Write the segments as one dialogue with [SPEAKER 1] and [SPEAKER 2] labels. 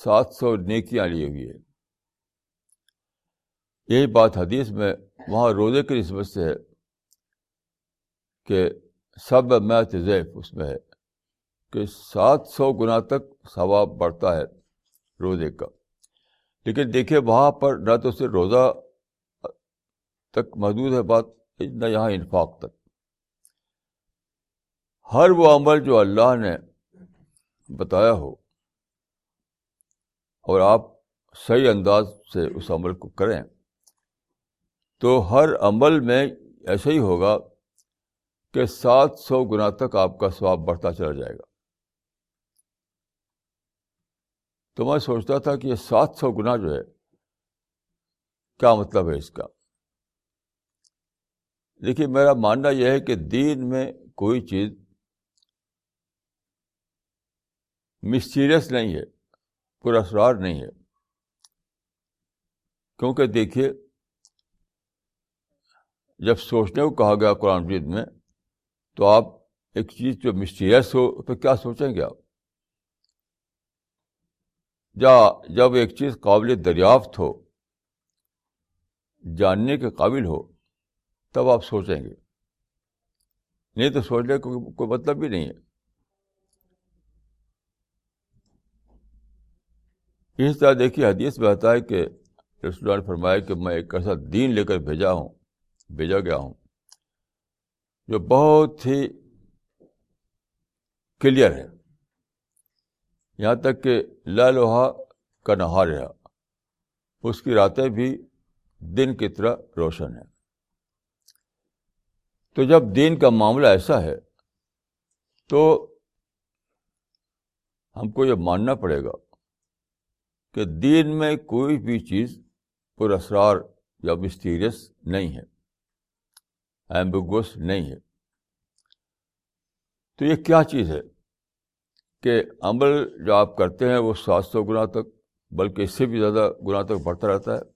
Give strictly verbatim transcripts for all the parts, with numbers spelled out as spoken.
[SPEAKER 1] سات سو نیکیاں لی ہوئی ہے. یہی بات حدیث میں وہاں روزے کی نسبت سے ہے کہ سب میں ضعف اس میں ہے کہ سات سو گنا تک ثواب بڑھتا ہے روزے کا. لیکن دیکھیے وہاں پر نہ تو صرف روزہ تک محدود ہے بات، نہ یہاں انفاق تک. ہر وہ عمل جو اللہ نے بتایا ہو اور آپ صحیح انداز سے اس عمل کو کریں تو ہر عمل میں ایسا ہی ہوگا کہ سات سو گنا تک آپ کا ثواب بڑھتا چلا جائے گا. تو میں سوچتا تھا کہ یہ سات سو گنا جو ہے کیا مطلب ہے اس کا. دیکھیے میرا ماننا یہ ہے کہ دین میں کوئی چیز مسٹیریس نہیں ہے، پر اسرار نہیں ہے. کیونکہ دیکھیے جب سوچنے کو کہا گیا قرآن مجید میں تو آپ ایک چیز جو مسٹیریس ہو تو کیا سوچیں گے آپ؟ یا جب ایک چیز قابل دریافت ہو، جاننے کے قابل ہو، تب آپ سوچیں گے، نہیں تو سوچنے کو کوئی مطلب بھی نہیں ہے. اس طرح دیکھیے حدیث میں آتا ہے کہ رسول اللہ نے فرمایا کہ میں ایک ایسا دین لے کر بھیجا ہوں بھیجا گیا ہوں جو بہت ہی کلیئر ہے، یہاں تک کہ لا لوہا کا نہار رہا، اس کی راتیں بھی دن کی طرح روشن ہیں. تو جب دین کا معاملہ ایسا ہے تو ہم کو یہ ماننا پڑے گا کہ دین میں کوئی بھی چیز پر اسرار یا مسٹیریس نہیں ہے، ایمبیگوس نہیں ہے. تو یہ کیا چیز ہے کہ عمل جو آپ کرتے ہیں وہ سات سو گنا تک بلکہ اس سے بھی زیادہ گنا تک بڑھتا رہتا ہے.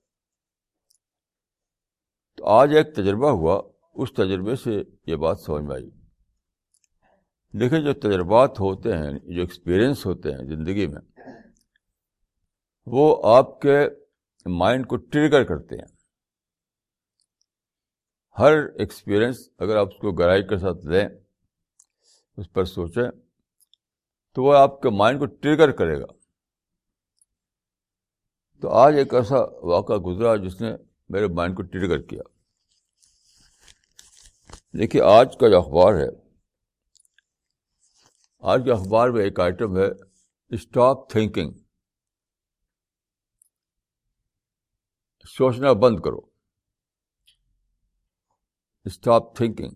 [SPEAKER 1] تو آج ایک تجربہ ہوا، اس تجربے سے یہ بات سمجھ میں آئی. دیکھیں جو تجربات ہوتے ہیں، جو ایکسپیرئنس ہوتے ہیں زندگی میں، وہ آپ کے مائنڈ کو ٹریگر کرتے ہیں. ہر ایکسپیرئنس اگر آپ اس کو گہرائی کے ساتھ لیں، اس پر سوچیں، تو وہ آپ کے مائنڈ کو ٹریگر کرے گا. تو آج ایک ایسا واقعہ گزرا جس نے میرے مائنڈ کو ٹریگر کیا. دیکھیے آج کا جو اخبار ہے، آج کے اخبار میں ایک آئٹم ہے اسٹاپ تھنکنگ، سوچنا بند کرو. Stop thinking.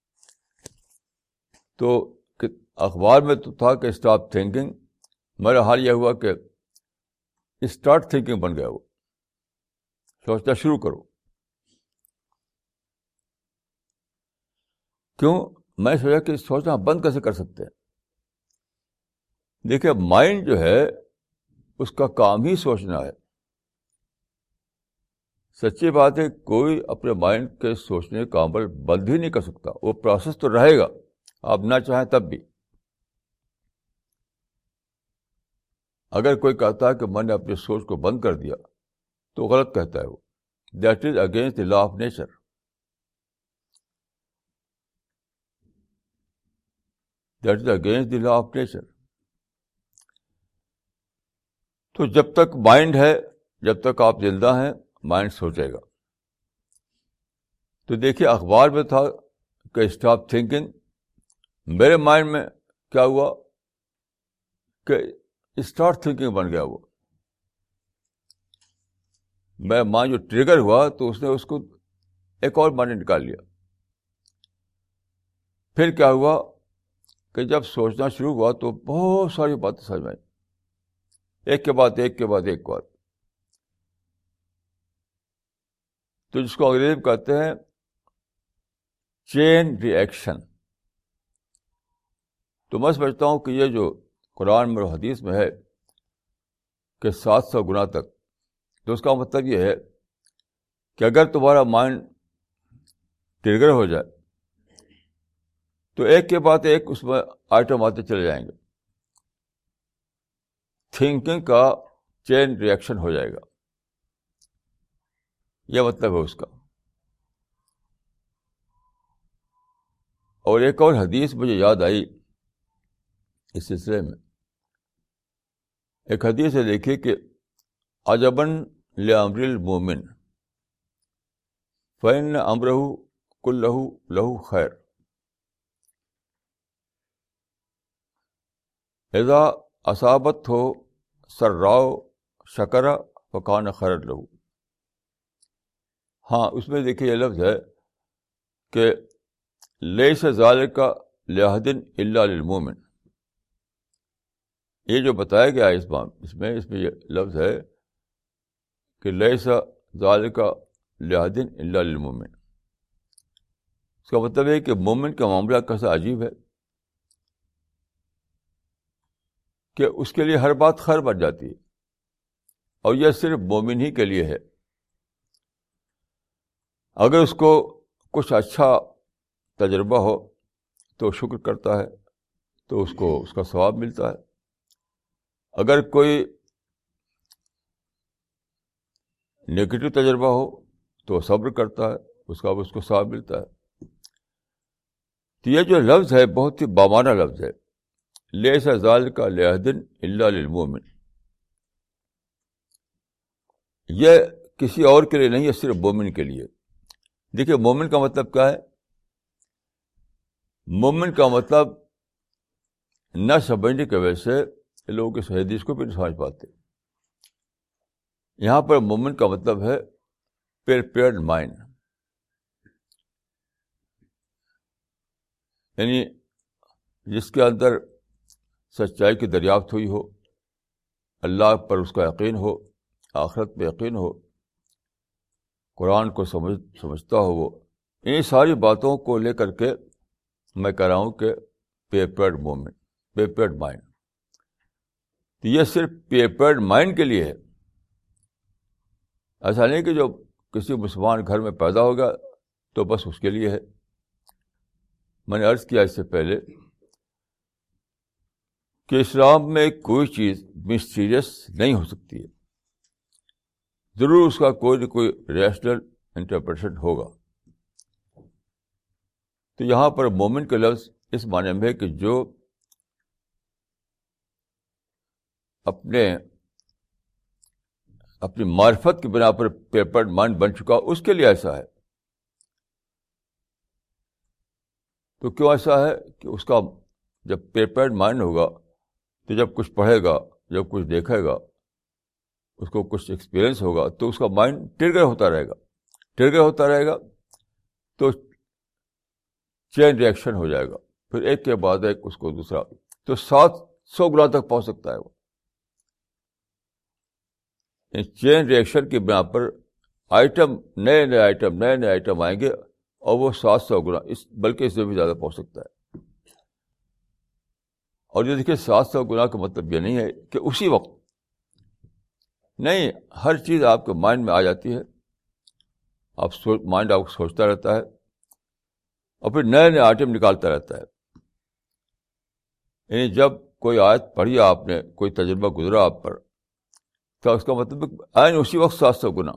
[SPEAKER 1] تو اخبار میں تو تھا کہ اسٹاپ تھنکنگ، میرا حال یہ ہوا کہ اسٹارٹ تھنکنگ بن گیا. وہ سوچنا شروع کرو. کیوں؟ میں سوچا کہ سوچنا بند کیسے کر سکتے ہیں. دیکھیے مائنڈ جو ہے اس کا کام ہی سوچنا ہے. سچی بات ہے، کوئی اپنے مائنڈ کے سوچنے کا عمل بند ہی نہیں کر سکتا. وہ پروسیس تو رہے گا، آپ نہ چاہیں تب بھی. اگر کوئی کہتا ہے کہ میں نے اپنی سوچ کو بند کر دیا تو غلط کہتا ہے. وہ that is against the law of nature. That is against the law of nature. تو جب تک مائنڈ ہے، جب تک آپ زندہ ہیں، مائنڈ سوچے گا. تو دیکھیے اخبار میں تھا کہ اسٹاپ تھنکنگ، میرے مائنڈ میں کیا ہوا کہ اسٹارٹ تھنکنگ بن گیا. وہ میں مائنڈ جو ٹریگر ہوا تو اس نے اس کو ایک اور مائنڈ نکال لیا. پھر کیا ہوا کہ جب سوچنا شروع ہوا تو بہت ساری باتیں سمجھ میں آئی، ایک کے بعد ایک کے بعد ایک بات. تو جس کو انگریزی میں کہتے ہیں چین ری ایکشن. تو میں سمجھتا ہوں کہ یہ جو قرآن میں اور حدیث میں ہے کہ سات سو گنا تک، تو اس کا مطلب یہ ہے کہ اگر تمہارا مائنڈ ٹریگر ہو جائے تو ایک کے بعد ایک اس میں آئٹم آتے چلے جائیں گے. تھنکنگ کا چین ریئیکشن ہو جائے گا. یہ مطلب ہے اس کا. اور ایک اور حدیث مجھے یاد آئی اس سلسلے میں. ایک حدیث ہے، دیکھیے کہ عجباً لامر المومن فإن امرہ کلہ لہ خیر اذا اصابت ہو سراء شکر فکان خیر لہ. ہاں اس میں دیکھیے یہ لفظ ہے کہ لیس ذالک لأحد الا للمومن. یہ جو بتایا گیا ہے اس بات اس میں اس میں یہ لفظ ہے کہ لیس ذالک لأحد الا للمومن. اس کا مطلب ہے کہ مومن کا معاملہ کیسا عجیب ہے کہ اس کے لیے ہر بات خیر بن جاتی ہے، اور یہ صرف مومن ہی کے لیے ہے. اگر اس کو کچھ اچھا تجربہ ہو تو شکر کرتا ہے تو اس کو اس کا ثواب ملتا ہے. اگر کوئی نیگیٹو تجربہ ہو تو صبر کرتا ہے، اس کا اس کو ثواب ملتا ہے. تو یہ جو لفظ ہے بہت ہی بامانہ لفظ ہے، لیس ذالک لأحد الا للمومن. یہ کسی اور کے لیے نہیں ہے، صرف مومن کے لیے. دیکھیے مومن کا مطلب کیا ہے؟ مومن کا مطلب نہ سمجھنے کی وجہ سے لوگ اس حدیث کو بھی نہیں سمجھ پاتے. یہاں پر مومن کا مطلب ہے پریپیئرڈ مائنڈ، یعنی جس کے اندر سچائی کی دریافت ہوئی ہو، اللہ پر اس کا یقین ہو، آخرت پہ یقین ہو، قرآن کو سمجھ سمجھتا ہو. وہ ان ساری باتوں کو لے کر کے میں کہہ رہا ہوں کہ پریپیئرڈ مومنٹ، پریپیئرڈ مائنڈ. تو یہ صرف پریپیئرڈ مائنڈ کے لیے ہے. ایسا نہیں کہ جو کسی مسلمان گھر میں پیدا ہوگا تو بس اس کے لیے ہے. میں نے عرض کیا اس سے پہلے کہ اسلام میں کوئی چیز مسٹیریس نہیں ہو سکتی ہے، ضرور اس کا کوئی نہ کوئی ریشنل انٹرپریٹیشن ہوگا. تو یہاں پر مومن کا لفظ اس معنی میں ہے کہ جو اپنے اپنی معرفت کی بنا پر پیپرڈ مائنڈ بن چکا، اس کے لیے ایسا ہے. تو کیوں ایسا ہے کہ اس کا جب پیپرڈ مائنڈ ہوگا تو جب کچھ پڑھے گا، جب کچھ دیکھے گا، اس کو کچھ ایکسپیرئنس ہوگا تو اس کا مائنڈ ٹرگر ہوتا رہے گا ٹرگر ہوتا رہے گا تو چین ریئیکشن ہو جائے گا، پھر ایک کے بعد ایک اس کو دوسرا، تو سات سو گنا تک پہنچ سکتا ہے. وہ چین ریئیکشن کی بنا پر آئٹم نئے نئے آئٹم نئے نئے آئٹم آئیں گے اور وہ سات سو گنا اس بلکہ اس سے بھی زیادہ پہنچ سکتا ہے. اور یہ دیکھیے سات سو گنا کا مطلب یہ نہیں ہے کہ اسی وقت نہیں، ہر چیز آپ کے مائنڈ میں آ جاتی ہے، آپ مائنڈ آپ کو سوچتا رہتا ہے اور پھر نئے نئے آئٹم نکالتا رہتا ہے. یعنی جب کوئی آیت پڑھی آپ نے، کوئی تجربہ گزرا آپ پر، تو اس کا مطلب عین اسی وقت سات سو گنا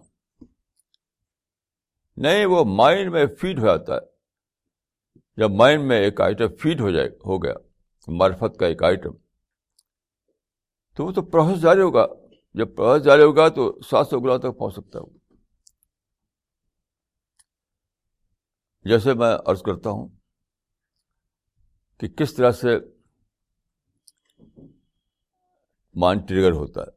[SPEAKER 1] نہیں، وہ مائنڈ میں فیڈ ہو جاتا ہے. جب مائنڈ میں ایک آئٹم فیڈ ہو جائے ہو گیا معرفت کا ایک آئٹم، تو وہ تو پروسیس جاری ہوگا. جب پروسیس جاری ہوگا تو سات سو گنا تک پہنچ سکتا ہے. جیسے میں عرض کرتا ہوں کہ کس طرح سے مائنڈ ٹریگر ہوتا ہے.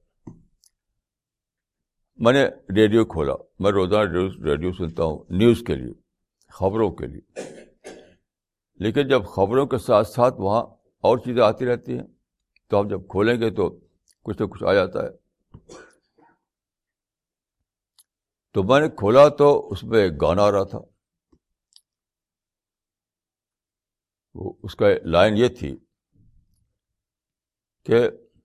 [SPEAKER 1] میں نے ریڈیو کھولا، میں روزانہ ریڈیو سنتا ہوں نیوز کے لیے، خبروں کے لیے، لیکن جب خبروں کے ساتھ ساتھ وہاں اور چیزیں آتی رہتی ہیں تو ہم جب کھولیں گے تو کچھ نہ کچھ آ جاتا ہے. تو میں نے کھولا تو اس میں ایک گانا آ رہا تھا. وہ اس کا لائن یہ تھی کہ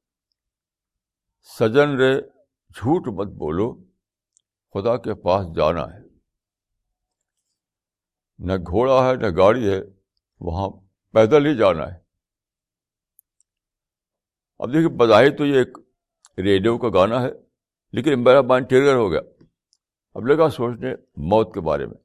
[SPEAKER 1] سجن رے جھوٹ مت بولو، خدا کے پاس جانا ہے، نہ گھوڑا ہے نہ گاڑی ہے، وہاں پیدل ہی جانا ہے. اب دیکھیے بظاہر تو یہ ایک ریڈیو کا گانا ہے، لیکن میرا مائنڈ ٹریگر ہو گیا، اب لگا سوچنے موت کے بارے میں.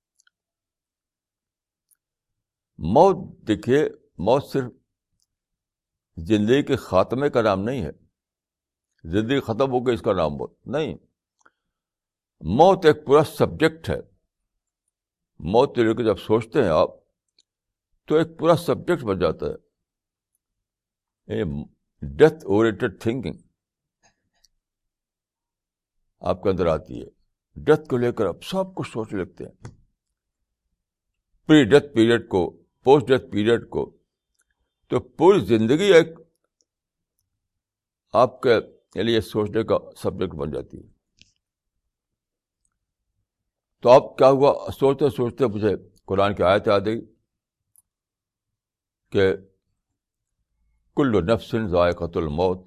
[SPEAKER 1] موت دیکھیے، موت صرف زندگی کے خاتمے کا نام نہیں ہے، زندگی ختم ہو گئی اس کا نام موت نہیں. موت ایک پورا سبجیکٹ ہے. موت کے لے کے جب سوچتے ہیں آپ تو ایک پورا سبجیکٹ بن جاتا ہے. ڈیتھ اورینٹڈ تھنکنگ آپ کے اندر آتی ہے. ڈیتھ کو لے کر آپ سب کچھ سوچ لگتے ہیں، پری ڈیتھ پیریڈ کو، پوسٹ ڈیتھ پیریڈ کو. تو پوری زندگی ایک آپ کے لیے سوچنے کا سبجیکٹ بن جاتی ہے. تو آپ کیا ہوا، سوچتے سوچتے مجھے قرآن کی آیت یاد آئی کہ کل نفس ذائقۃ الموت.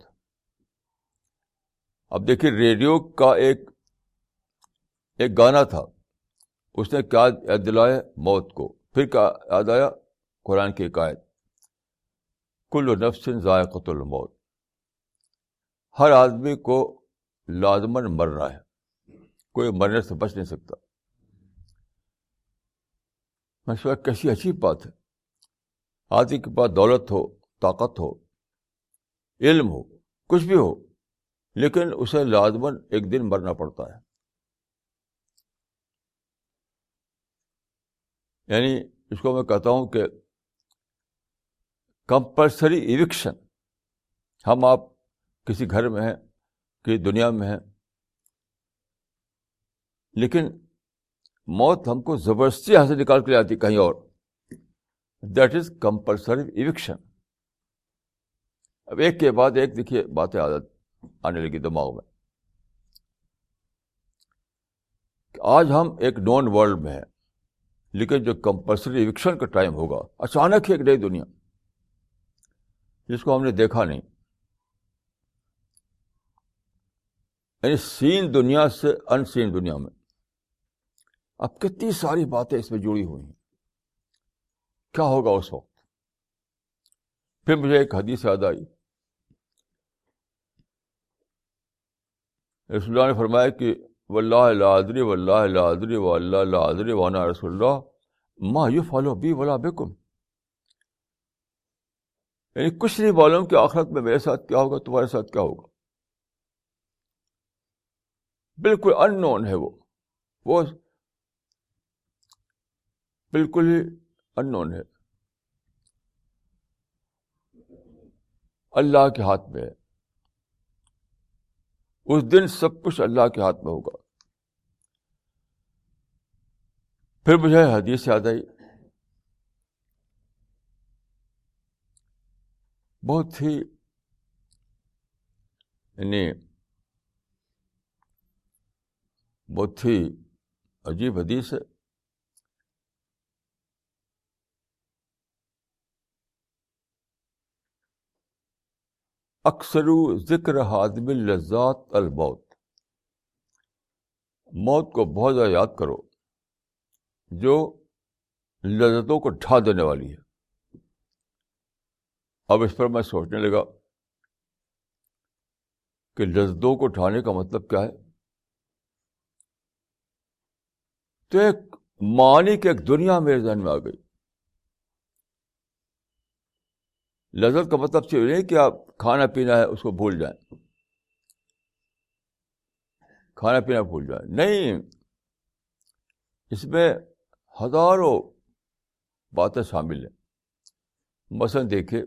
[SPEAKER 1] اب دیکھیے ریڈیو کا ایک ایک گانا تھا، اس نے کیا یاد دلایا؟ موت کو. پھر کیا یاد آیا؟ قرآن کی ایک آیت، کل نفس ذائقۃ الموت. ہر آدمی کو لازماً مرنا ہے، کوئی مرنے سے بچ نہیں سکتا. میں سوچا کیسی عجیب بات ہے. آدمی کے پاس دولت ہو، طاقت ہو، علم ہو، کچھ بھی ہو، لیکن اسے لازماً ایک دن مرنا پڑتا ہے. یعنی اس کو میں کہتا ہوں کہ کمپلسری ایوکشن. ہم آپ کسی گھر میں ہیں، کسی دنیا میں ہیں، لیکن موت ہم کو زبردستی یہاں سے نکال کے لے آتی کہیں اور. That is compulsory eviction. اب ایک کے بعد ایک دیکھیے باتیں عادت آنے لگی دماغ میں. آج ہم ایک نون ورلڈ میں ہیں، لیکن جو کمپلسری ایوکشن کا ٹائم ہوگا، اچانک ہی ایک نئی دنیا جس کو ہم نے دیکھا نہیں. یعنی سین دنیا سے ان سین دنیا میں. اب کتنی ساری باتیں اس میں جڑی ہوئی ہیں. کیا ہوگا اس وقت؟ پھر مجھے ایک حدیث یاد آئی. رسول اللہ نے فرمایا کہ واللہ لا ادری واللہ لا ادری واللہ لا ادری وانا رسول اللہ ما یفعل بی ولا بکم. یعنی کچھ نہیں معلوم کہ آخرت میں میرے ساتھ کیا ہوگا، تمہارے ساتھ کیا ہوگا. بالکل ان نون ہے وہ وہ بالکل ہی ان نون ہے. اللہ کے ہاتھ میں ہے. اس دن سب کچھ اللہ کے ہاتھ میں ہوگا. پھر مجھے حدیث یاد آئی، بہت ہی یعنی بہت ہی عجیب حدیث ہے. اکثر ذکر حادم اللذات الموت. موت کو بہت زیادہ یاد کرو جو لذتوں کو ڈھا دینے والی ہے. اب اس پر میں سوچنے لگا کہ لذتوں کو ڈھانے کا مطلب کیا ہے. تو ایک معنی کی ایک دنیا میرے ذہن میں آ گئی. لذت کا مطلب صرف نہیں کہ آپ کھانا پینا ہے اس کو بھول جائیں، کھانا پینا بھول جائیں، نہیں. اس میں ہزاروں باتیں شامل ہیں. مثلا دیکھیے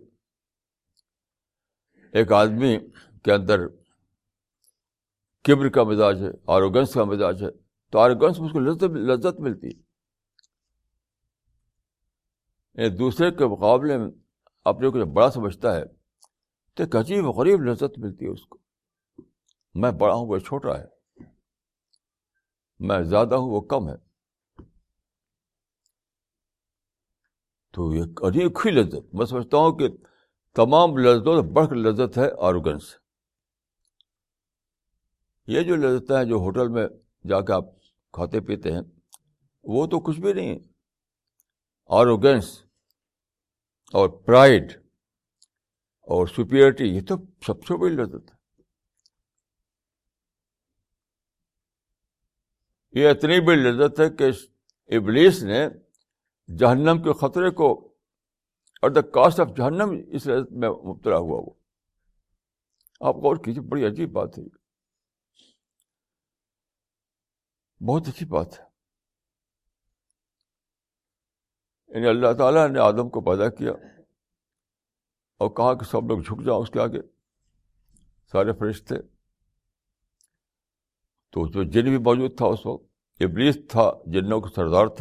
[SPEAKER 1] ایک آدمی کے اندر کبر کا مزاج ہے، آروگنس کا مزاج ہے، تو آروگنس میں اس کو لذت لذت ملتی ہے. یعنی دوسرے کے مقابلے میں اپنے کو جب بڑا سمجھتا ہے تو ایک عجیب و غریب لذت ملتی ہے اس کو. میں بڑا ہوں وہ چھوٹا ہے، میں زیادہ ہوں وہ کم ہے. تو یہ عجیب ہی لذت. میں سمجھتا ہوں کہ تمام لذتوں سے بڑھ کر لذت ہے آروگنس. یہ جو لذتیں ہیں جو ہوٹل میں جا کے آپ کھاتے پیتے ہیں وہ تو کچھ بھی نہیں ہے. آروگنس اور پرائڈ اور سپیریٹی یہ تو سب سے بڑی لذت ہے. یہ اتنی بڑی لذت ہے کہ ابلیس نے جہنم کے خطرے کو اور دا کاسٹ آف جہنم اس لذت میں مبتلا ہوا وہ. آپ غور کیجیے, بڑی عجیب بات ہے, بہت اچھی بات ہے. یعنی اللہ تعالیٰ نے آدم کو پیدا کیا اور کہا کہ سب لوگ جھک جاؤ اس کے آگے, سارے فرشتے. تو جو جن بھی موجود تھا اس وقت, ابلیس تھا, جنوں کا سردار تھا.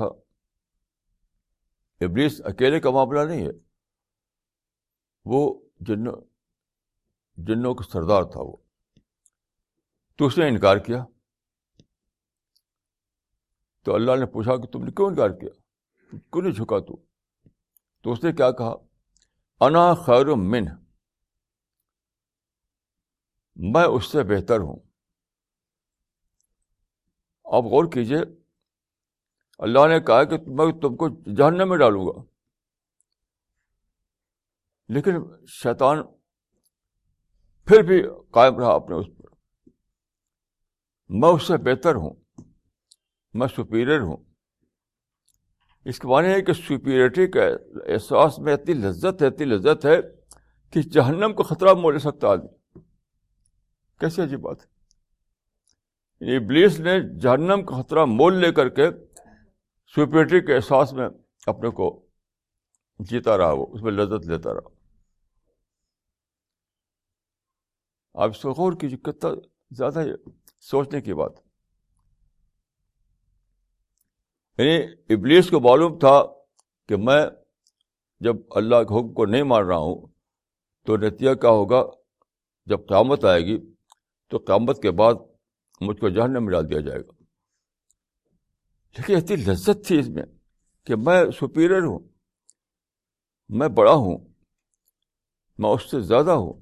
[SPEAKER 1] ابلیس اکیلے کا معاملہ نہیں ہے, وہ جنوں جنوں کا سردار تھا وہ. تو اس نے انکار کیا. تو اللہ نے پوچھا کہ تم نے کیوں انکار کیا, کیوں نہیں جھکا تو؟ تو اس نے کیا کہا, انا خیر منہ, میں اس سے بہتر ہوں. آپ غور کیجئے, اللہ نے کہا کہ میں تم کو جہنم میں ڈالوں گا, لیکن شیطان پھر بھی قائم رہا اپنے اس پر, میں اس سے بہتر ہوں, میں سپیریئر ہوں. اس کے معنی ہے کہ سپیریٹی کا احساس میں اتنی لذت ہے, اتنی لذت ہے کہ جہنم کو خطرہ مول لے سکتا آدمی. کیسی عجیب بات ہے. ابلیس نے جہنم کا خطرہ مول لے کر کے سپیریٹی کے احساس میں اپنے کو جیتا رہا, وہ اس میں لذت لیتا رہا. آپ اس کو غور کیجیے, کتنا زیادہ سوچنے کی بات. یعنی ابلیس کو معلوم تھا کہ میں جب اللہ کے حکم کو نہیں مان رہا ہوں تو نتیجہ کیا ہوگا, جب قیامت آئے گی تو قیامت کے بعد مجھ کو جہنم میں ڈال دیا جائے گا. لیکن اتنی لذت تھی اس میں کہ میں سپیریئر ہوں, میں بڑا ہوں, میں اس سے زیادہ ہوں,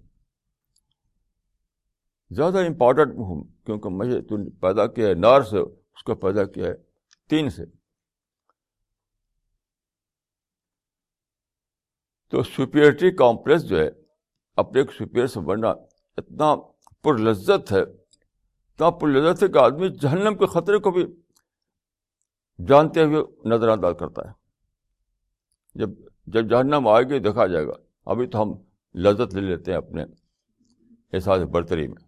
[SPEAKER 1] زیادہ امپورٹنٹ ہوں, کیونکہ مجھے تو پیدا کیا ہے نار سے, اس کو پیدا کیا ہے تین سے. تو سپیریٹی کمپلیکس جو ہے, اپنے ایک سپیریئر سے بننا اتنا پر لذت ہے, اتنا پر لذت ہے کہ آدمی جہنم کے خطرے کو بھی جانتے ہوئے نظر انداز کرتا ہے. جب جب جہنم آئے گی دیکھا جائے گا, ابھی تو ہم لذت لے لیتے ہیں اپنے احساس برتری میں.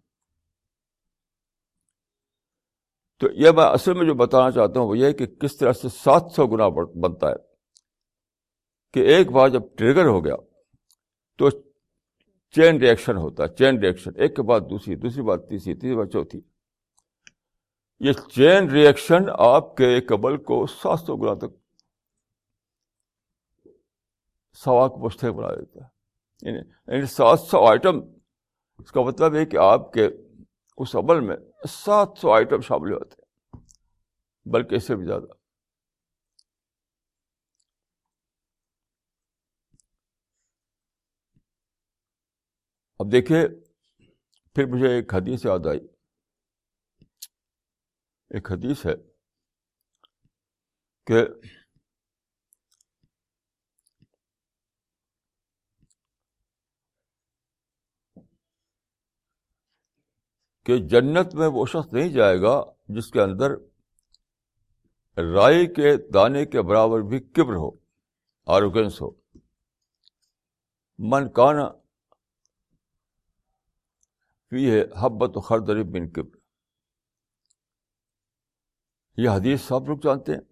[SPEAKER 1] تو یہ میں اصل میں جو بتانا چاہتا ہوں وہ یہ ہے کہ کس طرح سے سات سو گنا بنتا ہے کہ ایک بار جب ٹریگر ہو گیا تو چین ری ایکشن ہوتا ہے. چین ری ایکشن, ایک کے بعد دوسری, دوسری بات تیسری, تیسری بات چوتھی. یہ چین ری ایکشن آپ کے عمل کو سات سو گنا تک سوا کو مستحق بنا دیتا ہے. یعنی سات سو آئٹم, اس کا مطلب ہے کہ آپ کے اس عمل میں سات سو آئٹم شامل ہوتے ہیں, بلکہ اس سے بھی زیادہ. اب دیکھیے, پھر مجھے ایک حدیث یاد آئی. ایک حدیث ہے کہ کہ جنت میں وہ شخص نہیں جائے گا جس کے اندر رائی کے دانے کے برابر بھی کبر ہو, آروگنس ہو. من کان فیہ حبۃ خردل من کبر. یہ حدیث سب لوگ جانتے ہیں,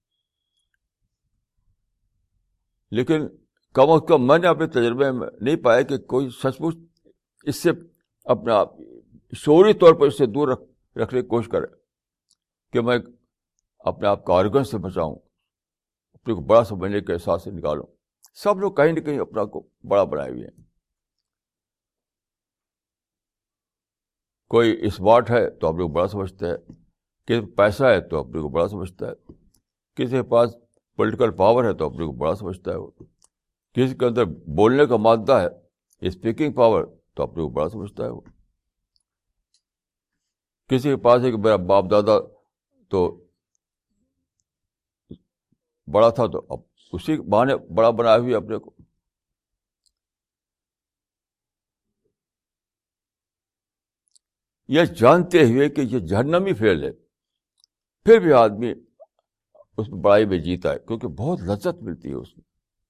[SPEAKER 1] لیکن کم از کم میں نے اپنے تجربے میں نہیں پایا کہ کوئی سچ مچ اس سے اپنا شعوری طور پر اس سے دور رکھ رکھنے کی کوشش کرے کہ میں اپنے آپ کو آرگنس سے بچاؤں, اپنے کو بڑا سمجھنے کے احساس سے نکالوں. سب لوگ کہیں نہ کہیں اپنا کو بڑا بنائے ہوئے ہیں. کوئی اسمارٹ ہے تو اپنے کو بڑا سمجھتا ہے, کسی کے پیسہ ہے تو اپنے کو بڑا سمجھتا ہے, کسی کے پاس پولیٹیکل پاور ہے تو اپنے کو بڑا سمجھتا ہے, وہ کسی کے اندر بولنے کا مادہ ہے, اسپیکنگ پاور, تو اپنے کو بڑا سمجھتا ہے. وہ کسی کے پاس ہے کہ میرا باپ دادا تو بڑا تھا تو اب اسی بہانے بڑا بنائے ہوئے اپنے کو. یہ جانتے ہوئے کہ یہ جہنمی فعل ہے, پھر بھی آدمی اس میں بڑائی میں جیتا ہے کیونکہ بہت لذت ملتی ہے اس میں.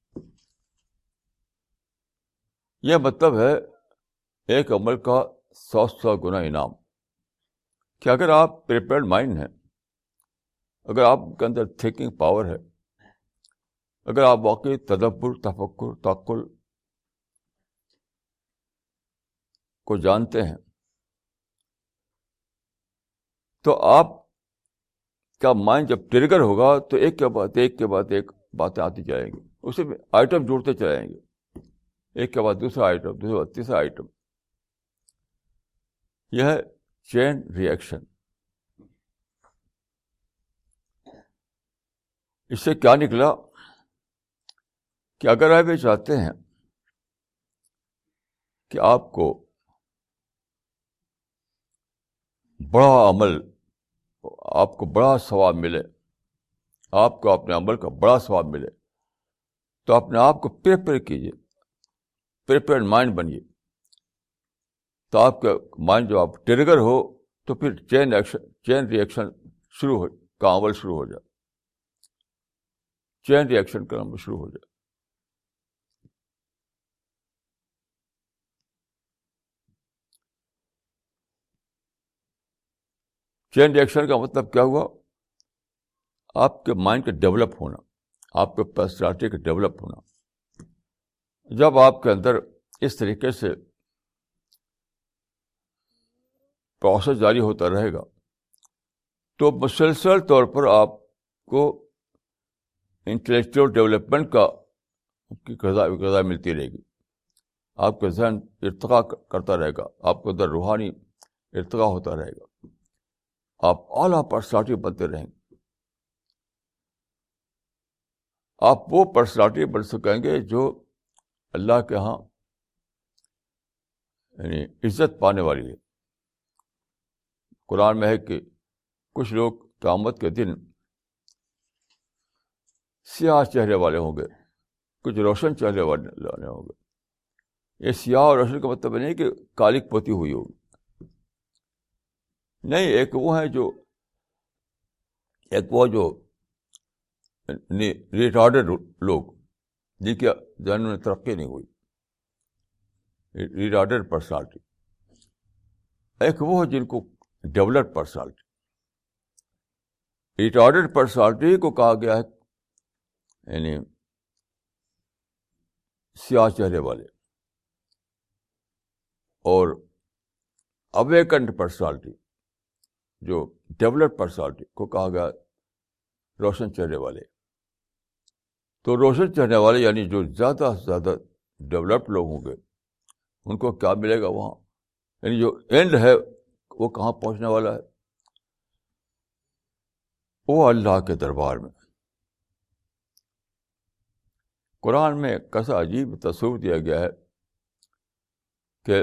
[SPEAKER 1] یہ مطلب ہے ایک عمل کا سو سو گنا انعام. کہ اگر آپ پریپیئرڈ مائنڈ ہیں, اگر آپ کے اندر تھنکنگ پاور ہے, اگر آپ واقعی تدبر, تفکر, تعقل کو جانتے ہیں, تو آپ کا مائنڈ جب ٹریگر ہوگا تو ایک کے بعد ایک کے بعد ایک باتیں آتی جائیں گی, اسے میں آئٹم جوڑتے چلائیں گے, ایک کے بعد دوسرا آئٹم, دوسرا تیسرا آئٹم. یہ ہے چین ری ایکشن. اس سے کیا نکلا کہ اگر آپ یہ چاہتے ہیں کہ آپ کو بڑا عمل, آپ کو بڑا ثواب ملے, آپ کو اپنے عمل کا بڑا ثواب ملے, تو اپنے آپ کو پریپیئر کیجیے, پریپیئرڈ مائنڈ بنیے. تو آپ کا مائنڈ جو آپ ٹریگر ہو تو پھر چین ایکشن چین ری ایکشن شروع ہو کا عمل شروع ہو جائے, چین ری ایکشن کا عمل شروع ہو جائے. چین ری ایکشن کا مطلب کیا ہوا؟ آپ کے مائنڈ کا ڈیولپ ہونا, آپ کے پرسنالٹی کا ڈیولپ ہونا. جب آپ کے اندر اس طریقے سے پروسیس جاری ہوتا رہے گا تو مسلسل طور پر آپ کو انٹلیکچوئل ڈیولپمنٹ کا کی غذا ملتی رہے گی. آپ کا ذہن ارتقا کرتا رہے گا, آپ کے اندر روحانی ارتقا ہوتا رہے گا, آپ اعلیٰ پرسنالٹی بنتے رہیں گے. آپ وہ پرسنالٹی بن سکیں گے جو اللہ کے ہاں یعنی عزت پانے والی ہے. قرآن میں ہے کہ کچھ لوگ قیامت کے دن سیاہ چہرے والے ہوں گے, کچھ روشن چہرے والے ہوں گے. یہ سیاہ اور روشن کا مطلب نہیں کہ کالی پوتی ہوئی ہوگی, نہیں. ایک وہ ہے جو ایک وہ جو ریٹارڈڈ لوگ جن کے ذہن میں ترقی نہیں ہوئی, ریٹارڈڈ پرسنالٹی. ایک وہ ہے جن کو ڈیولپ پرسنالٹی. ریٹارڈڈ پرسنالٹی کو کہا گیا ہے یعنی سیاہ چہرے والے, اور اویکنڈ پرسنالٹی جو ڈیولپ پرسنالٹی کو کہا گیا روشن چہرے والے. تو روشن چہرے والے یعنی جو زیادہ سے زیادہ ڈیولپڈ لوگ ہوں گے ان کو کیا ملے گا وہاں, یعنی جو اینڈ ہے وہ کہاں پہنچنے والا ہے؟ وہ اللہ کے دربار میں. قرآن میں کیسا عجیب تصور دیا گیا ہے کہ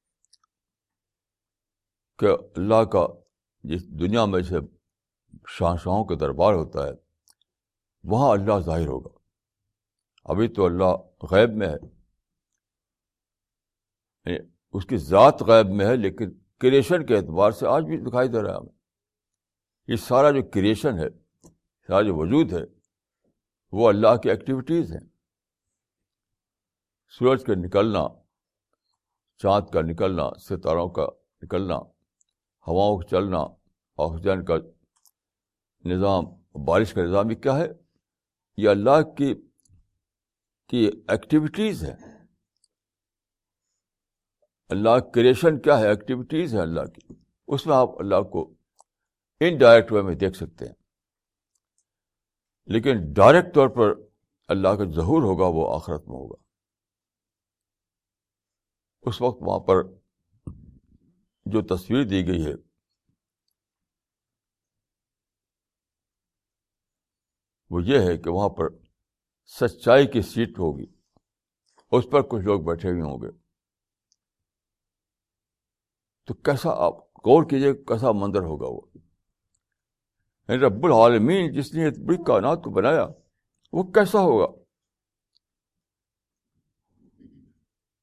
[SPEAKER 1] کہ اللہ کا جس دنیا میں سے شہنشاہوں کے دربار ہوتا ہے وہاں اللہ ظاہر ہوگا. ابھی تو اللہ غیب میں ہے, اس کی ذات غیب میں ہے, لیکن کریشن کے اعتبار سے آج بھی دکھائی دے رہا ہے ہمیں. یہ سارا جو کریشن ہے, سارا جو وجود ہے, وہ اللہ کی ایکٹیویٹیز ہیں. سورج کا نکلنا, چاند کا نکلنا, ستاروں کا نکلنا, ہواؤں کا چلنا, آکسیجن کا نظام, بارش کا نظام, یہ کیا ہے؟ یہ اللہ کی کی ایکٹیویٹیز ہے. اللہ کریشن کیا ہے؟ ایکٹیویٹیز ہے اللہ کی. اس میں آپ اللہ کو انڈائریکٹ وے میں دیکھ سکتے ہیں, لیکن ڈائریکٹ طور پر اللہ کا ظہور ہوگا وہ آخرت میں ہوگا. اس وقت وہاں پر جو تصویر دی گئی ہے وہ یہ ہے کہ وہاں پر سچائی کی سیٹ ہوگی, اس پر کچھ لوگ بیٹھے ہوئے ہوں گے. تو کیسا, آپ غور کیجئے کیسا منظر ہوگا وہ. یعنی رب العالمین جس نے بڑی کائنات کو بنایا وہ کیسا ہوگا,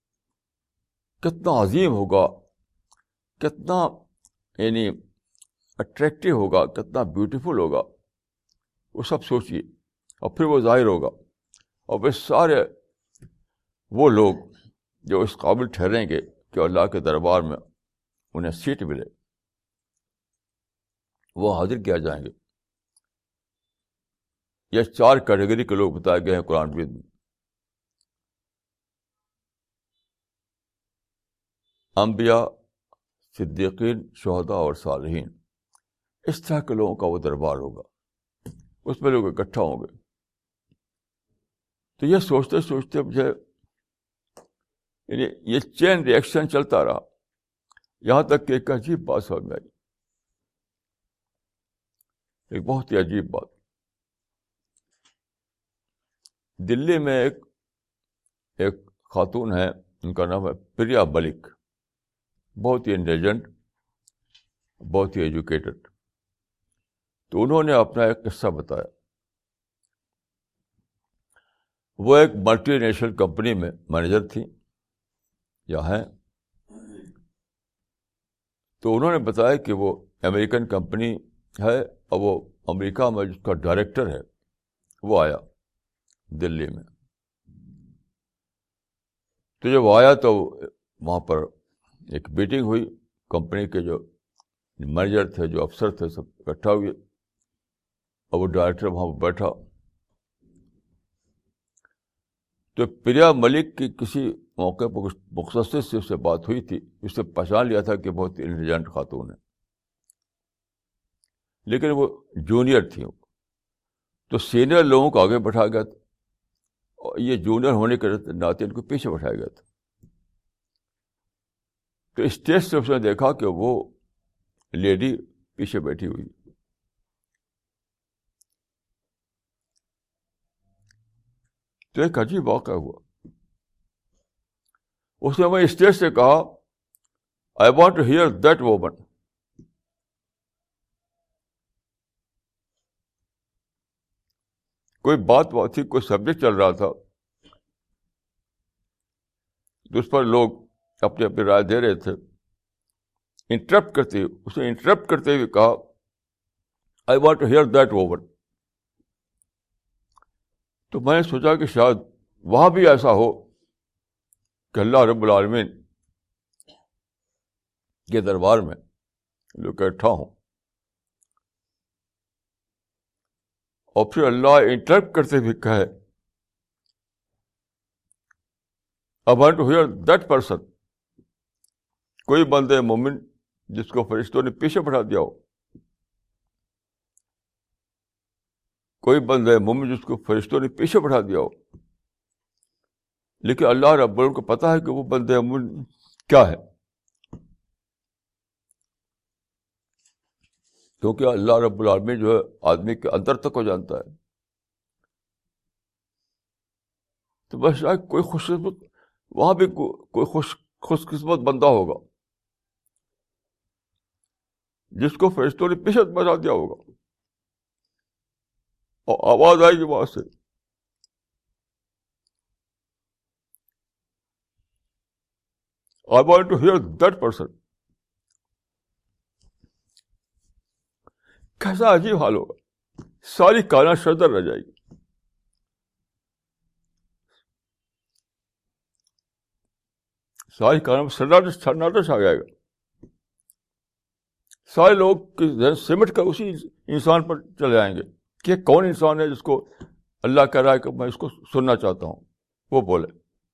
[SPEAKER 1] کتنا عظیم ہوگا, کتنا یعنی اٹریکٹیو ہوگا, کتنا بیوٹیفل ہوگا, وہ سب سوچیے, اور پھر وہ ظاہر ہوگا. اور وہ سارے وہ لوگ جو اس قابل ٹھہریں گے کہ اللہ کے دربار میں انہیں سیٹ ملے, وہ حاضر کیا جائیں گے. یہ چار کیٹیگری کے لوگ بتائے گئے ہیں قرآن مجید میں. انبیاء, صدیقین, شہداء اور صالحین. اس طرح کے لوگوں کا وہ دربار ہوگا, اس میں لوگ اکٹھا ہوں گے. تو یہ سوچتے سوچتے مجھے یعنی یہ چین ریئیکشن چلتا رہا, یہاں تک کہ ایک عجیب بات سمجھ میں آئی, ایک بہت ہی عجیب بات. دلی میں ایک ایک خاتون ہے, ان کا نام ہے پریا ملک, بہت ہی انٹیلیجنٹ, بہت ہی ایجوکیٹڈ. تو انہوں نے اپنا ایک قصہ بتایا. وہ ایک ملٹی نیشنل کمپنی میں مینیجر تھی یا ہیں. تو انہوں نے بتایا کہ وہ امریکن کمپنی ہے, اور وہ امریکہ میں جس کا ڈائریکٹر ہے وہ آیا دلی میں. تو جب وہ آیا تو وہاں پر ایک میٹنگ ہوئی, کمپنی کے جو مینیجر تھے, جو افسر تھے, سب اکٹھا ہوئے, اور وہ ڈائریکٹر وہاں پر بیٹھا. تو پریا ملک کی کسی موقع پر کچھ مختصر سے اس سے بات ہوئی تھی, اس سے پہچان لیا تھا کہ بہت انٹیلیجنٹ خاتون ہے, لیکن وہ جونیئر تھی. تو سینئر لوگوں کو آگے بٹھا گیا تھا, اور یہ جونیئر ہونے کے ناطے ان کو پیچھے بٹھایا گیا تھا. تو اسٹیج سے اس نے دیکھا کہ وہ لیڈی پیچھے بیٹھی ہوئی. تو ایک عجیب واقعہ ہوا. اس نے میں اسٹیج سے کہا, I want to hear that woman. کوئی بات بات تھی, کوئی سبجیکٹ چل رہا تھا, تو اس پر لوگ اپنی اپنی رائے دے رہے تھے. انٹرپٹ کرتے ہوئے اس نے انٹرپٹ کرتے ہوئے کہا, I want to hear that woman. تو میں نے سوچا کہ شاید وہاں بھی ایسا ہو کہ اللہ رب العالمین کے دربار میں لوگ اکٹھا ہوں, اور پھر اللہ انٹرپٹ کرتے ہوئے کہے, I want to hear that person. کوئی بندے مومن جس کو فرشتوں نے پیچھے بٹھا دیا ہو, کوئی بندے مومن جس کو فرشتوں نے پیچھے بٹھا دیا ہو, لیکن اللہ رب العالمین کو پتا ہے کہ وہ بندے مومن کیا ہے, کیونکہ اللہ رب العالمین جو ہے آدمی کے اندر تک کو جانتا ہے. تو بس شاید کوئی خوش قسمت وہاں بھی کوئی خوش خوش قسمت بندہ ہوگا جس کو فرشتوں نے پیچھے بتا دیا ہوگا, اور آواز آئے گی وہاں سے, I want to hear that person. کیسا عجیب حال ہوگا, ساری کائنات شردر رہ جائے گی. ساری کائنات سناٹا چھا جائے گا. سارے لوگ سمٹ کر اسی انسان پر چلے جائیں گے کہ کون انسان ہے جس کو اللہ کہہ رہا ہے کہ میں اس کو سننا چاہتا ہوں, وہ بولے.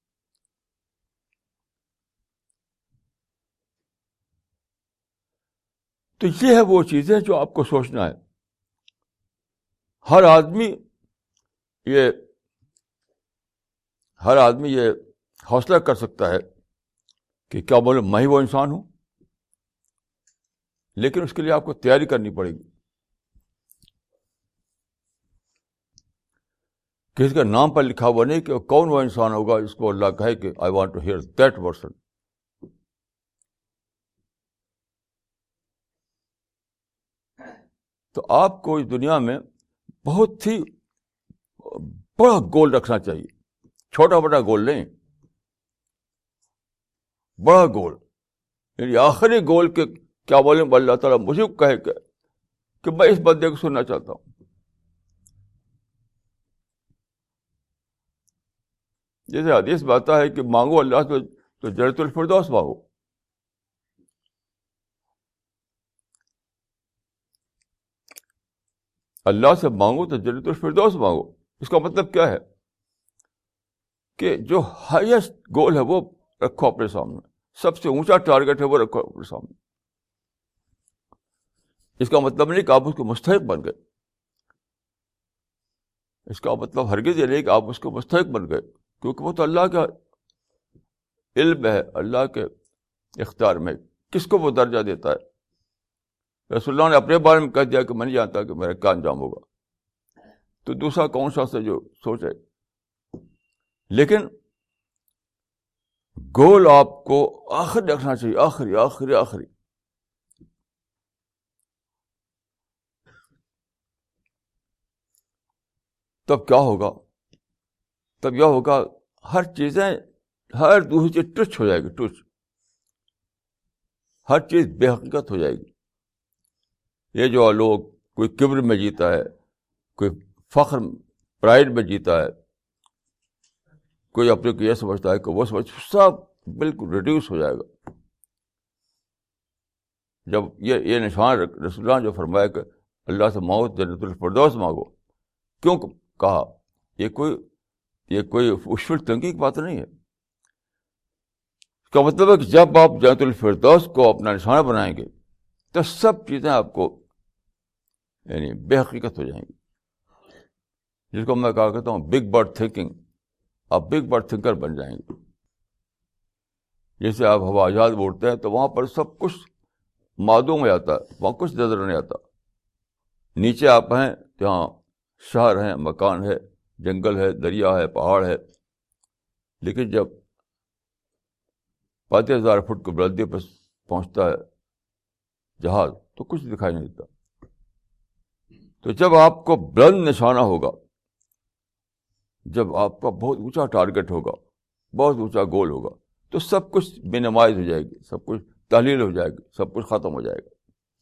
[SPEAKER 1] تو یہ ہے وہ چیزیں جو آپ کو سوچنا ہے. ہر آدمی یہ ہر آدمی یہ حوصلہ کر سکتا ہے کہ کیا بولے میں ہی وہ انسان ہوں, لیکن اس کے لیے آپ کو تیاری کرنی پڑے گی. کسی کا نام پر لکھا ہوا نہیں کہ کون وہ انسان ہوگا جس کو اللہ کہے کہ I want to hear that person. تو آپ کو اس دنیا میں بہت ہی بڑا گول رکھنا چاہیے, چھوٹا بڑا گول نہیں, بڑا گول. یعنی آخری گول کے کیا بولیں اللہ تعالیٰ مجھے کہے کہ کہ میں اس بندے کو سننا چاہتا ہوں. جیسے حدیث میں آتا ہے کہ مانگو اللہ سے تو جنت الفردوس مانگو. اللہ سے مانگو تو جنت الفردوس مانگو. اس کا مطلب کیا ہے کہ جو ہائیسٹ گول ہے وہ رکھو اپنے سامنے, سب سے اونچا ٹارگیٹ ہے وہ رکھو اپنے سامنے. اس کا مطلب نہیں کہ آپ اس کے مستحق بن گئے, اس کا مطلب ہرگز یہ نہیں کہ آپ اس کے مستحق بن گئے, کیونکہ وہ تو اللہ کا علم ہے, اللہ کے اختیار میں کس کو وہ درجہ دیتا ہے. رسول اللہ نے اپنے بارے میں کہہ دیا کہ میں نہیں جانتا کہ میرا کیا انجام ہوگا, تو دوسرا کون سا سے جو سوچے. لیکن گول آپ کو آخر رکھنا چاہیے, آخری آخری آخری. تب کیا ہوگا؟ تب یہ ہوگا ہر چیزیں, ہر دوسری چیز ٹچ ہو جائے گی, ٹچ, ہر چیز بے حقیقت ہو جائے گی. یہ جو لوگ, کوئی کبر میں جیتا ہے, کوئی فخر پرائڈ میں جیتا ہے, کوئی اپنے کو یہ سمجھتا ہے کہ وہ سمجھ, سب بالکل ریڈیوس ہو جائے گا. جب یہ یہ نشان رسول اللہ جو فرمایا کہ اللہ سے مانگو جنت الفردوس مانگو, کیوں کہا؟ یہ کوئی یہ کوئی وشفل تنگی کی بات نہیں ہے. اس کا مطلب ہے کہ جب آپ جنت الفردوس کو اپنا نشانہ بنائیں گے تو سب چیزیں آپ کو یعنی بے حقیقت ہو جائیں گی, جس کو میں کہا کہتا ہوں بگ برڈ تھنکنگ. آپ بگ برڈ تھنکر بن جائیں گے. جیسے آپ ہوا جہاز اڑتے ہیں تو وہاں پر سب کچھ معدوم ہو جاتا ہے, وہاں کچھ نظر نہیں آتا. نیچے آپ ہیں جہاں شہر ہیں, مکان ہے, جنگل ہے, دریا ہے, پہاڑ ہے, لیکن جب پانچ ہزار فٹ کی بلندی پر پہنچتا ہے جہاز تو کچھ دکھائی نہیں دیتا. تو جب آپ کو بلند نشانہ ہوگا, جب آپ کا بہت اونچا ٹارگٹ ہوگا, بہت اونچا گول ہوگا, تو سب کچھ مینیمائز ہو جائے گی, سب کچھ تحلیل ہو جائے گی, سب کچھ ختم ہو جائے گا.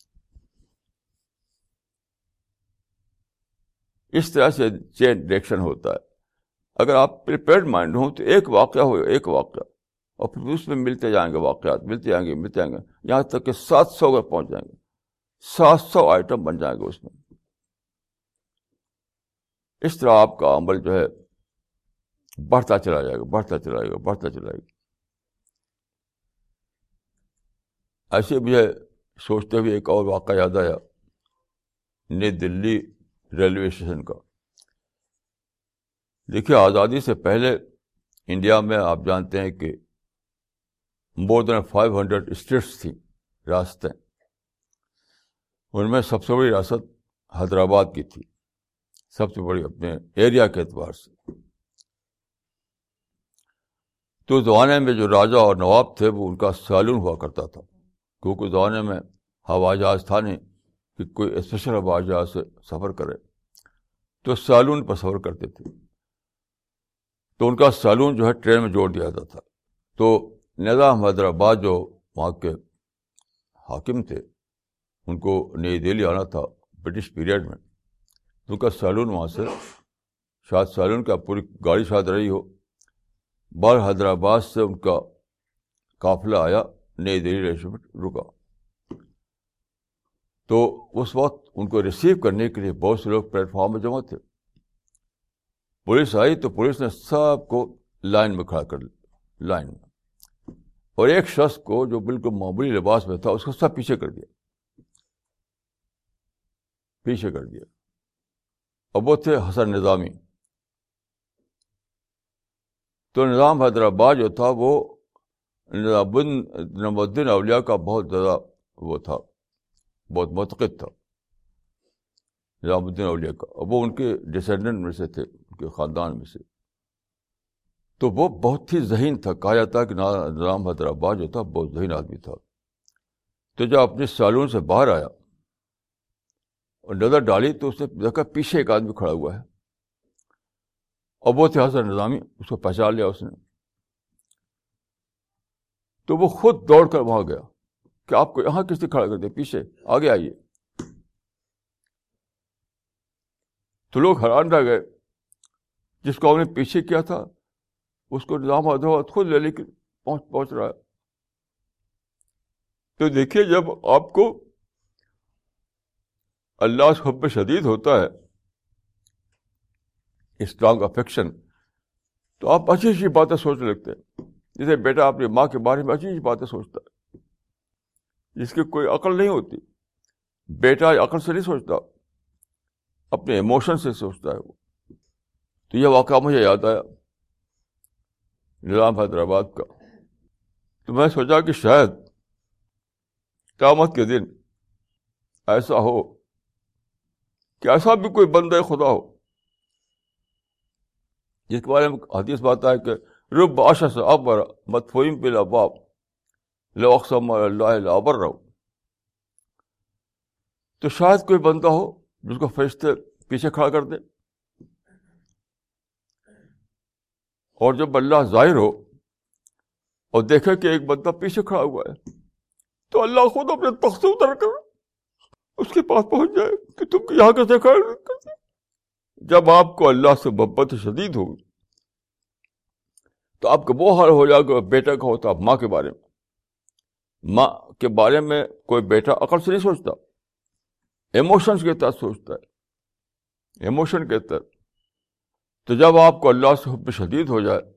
[SPEAKER 1] اس طرح سے چین ریئیکشن ہوتا ہے. اگر آپ پریپیئرڈ مائنڈ ہوں تو ایک واقعہ ہو, ایک واقعہ, اور پھر اس میں ملتے جائیں گے واقعات, ملتے جائیں گے ملتے جائیں گے یہاں تک کہ سات سو پر پہنچ جائیں گے. سات سو آئٹم بن جائیں گے اس میں. اس طرح آپ کا عمل جو ہے بڑھتا چلا جائے گا, بڑھتا چلا جائے گا, بڑھتا چلا جائے گا. ایسے مجھے سوچتے ہوئے ایک اور واقعہ یاد آیا, نئی دلی ریلوے اسٹیشن کا. دیکھیے, آزادی سے پہلے انڈیا میں آپ جانتے ہیں کہ more than five hundred states تھیں, ریاستیں. ان میں سب سے بڑی ریاست حیدرآباد کی تھی, سب سے بڑی اپنے ایریا کے اعتبار سے. تو زمانے میں جو راجا اور نواب تھے وہ ان کا سیلون ہوا کرتا تھا, کیونکہ زمانے میں ہوائی جہاز تھا نہیں کہ کوئی اسپیشل ہوائی جہاز سے سفر کرے, تو سیلون پر سفر کرتے تھے. تو ان کا سیلون جو ہے ٹرین میں جوڑ دیا جاتا تھا. تو نظام حیدرآباد جو وہاں کے حاکم تھے, ان کو نئی دہلی آنا تھا برٹش پیریڈ میں, تو ان کا سیلون وہاں سے, شاید سیلون کا پوری گاڑی شاید رہی ہو, بار حیدرآباد سے ان کا قافلہ آیا, نئی دہلی ریلوے اسٹیشن پر رکا. تو اس وقت ان کو ریسیو کرنے کے لیے بہت سے لوگ پلیٹ فارم میں جمع تھے. پولیس آئی تو پولیس نے سب کو لائن میں کھڑا کر لیا, لائن میں, اور ایک شخص کو جو بالکل معمولی لباس میں تھا اس کو سب پیچھے کر دیا, پیچھے کر دیا. اب وہ تھے حسن نظامی. تو نظام حیدرآباد جو تھا وہ نظام الدین اولیاء کا بہت زیادہ وہ تھا, بہت معتقد تھا نظام الدین اولیاء کا. وہ ان کے ڈسینڈنٹ میں سے تھے, ان کے خاندان میں سے. تو وہ بہت ہی ذہین تھا, کہا جاتا ہے کہ نظام حیدرآباد جو تھا بہت ذہین آدمی تھا. تو جب اپنے سیلون سے باہر آیا اور نظر ڈالی تو اس نے دیکھا پیچھے ایک آدمی کھڑا ہوا ہے, اور وہ تھے حسن نظامی. اس کو پہچان لیا اس نے. تو وہ خود دوڑ کر وہاں گیا کہ آپ کو یہاں کس نے کھڑا کر دیا, پیچھے آگے آئیے. تو لوگ حیران رہ گئے. جس کو ہم نے پیچھے کیا تھا اس کو نظام ادوات خود لے لے کے پہنچ پہنچ رہا ہے. تو دیکھیے جب آپ کو اللہ سے حب شدید ہوتا ہے, اسٹرانگ افیکشن, تو آپ اچھی اچھی باتیں سوچنے لگتے ہیں. جیسے بیٹا اپنی ماں کے بارے میں اچھی اچھی باتیں سوچتا ہے جس کی کوئی عقل نہیں ہوتی. بیٹا عقل سے نہیں سوچتا, اپنے ایموشن سے سوچتا ہے وہ. تو یہ واقعہ مجھے یاد آیا نظام حیدرآباد کا. تو میں سوچا کہ شاید قیامت کے دن ایسا ہو کہ ایسا بھی کوئی بندہ خدا ہو جس کے بارے میں حدیث بات ہے کہ رب اشخص ابر مدفوعین بالابواب لو اقسم علی اللہ لابرہ. تو شاید کوئی بندہ ہو جس کو فرشتے پیچھے کھڑا کر دے, اور جب اللہ ظاہر ہو اور دیکھے کہ ایک بندہ پیچھے کھڑا ہوا ہے تو اللہ خود اپنے تخت سے اتر کر اس کے پاس پہنچ جائے کہ تم یہاں کیسے کھڑے کرتے. جب آپ کو اللہ سے محبت شدید ہوگی تو آپ کا وہ حال ہو جائے گا بیٹا کا ہوتا ماں کے بارے میں. ماں کے بارے میں کوئی بیٹا عقل سے نہیں سوچتا, ایموشنز کے تحت سوچتا ہے, ایموشن کے تحت. تو جب آپ کو اللہ سے حب شدید ہو جائے,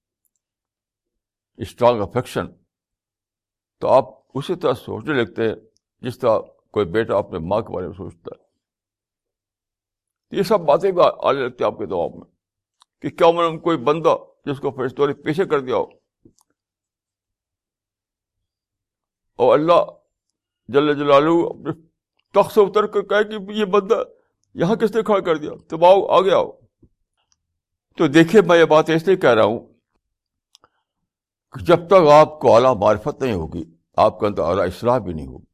[SPEAKER 1] اسٹرانگ افیکشن, تو آپ اسی طرح سوچنے لگتے ہیں جس طرح کوئی بیٹا اپنے ماں کے بارے میں سوچتا ہے. یہ سب باتیں بھی آنے لگتی ہیں آپ کے دماغ میں کہ کیا میں کوئی بندہ جس کو فرشتوں نے پیچھے کر دیا ہو, اور اللہ جل جلالہ اپنے تخت سے اتر کر کہے کہ یہ بندہ یہاں کس نے کھڑا کر دیا, تم آؤ آگے آؤ. تو دیکھیے میں یہ بات اس لیے کہہ رہا ہوں کہ جب تک آپ کو اعلیٰ معرفت نہیں ہوگی آپ کے اندر اعلیٰ اصلاح بھی نہیں ہوگی.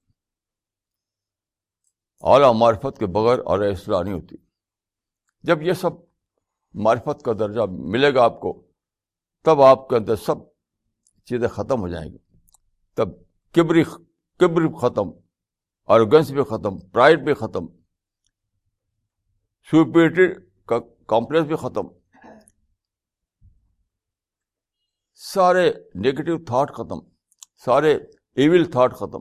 [SPEAKER 1] اعلیٰ معرفت کے بغیر اعلیٰ اصلاح نہیں ہوتی. جب یہ سب معرفت کا درجہ ملے گا آپ کو تب آپ کے اندر سب چیزیں ختم ہو جائیں گی. تب کبری کبر ختم, آروگنس بھی ختم, پرائڈ بھی ختم, سپیریٹی کا کمپلیکس بھی ختم, سارے نیگیٹو تھاٹ ختم, سارے ایول تھاٹ ختم.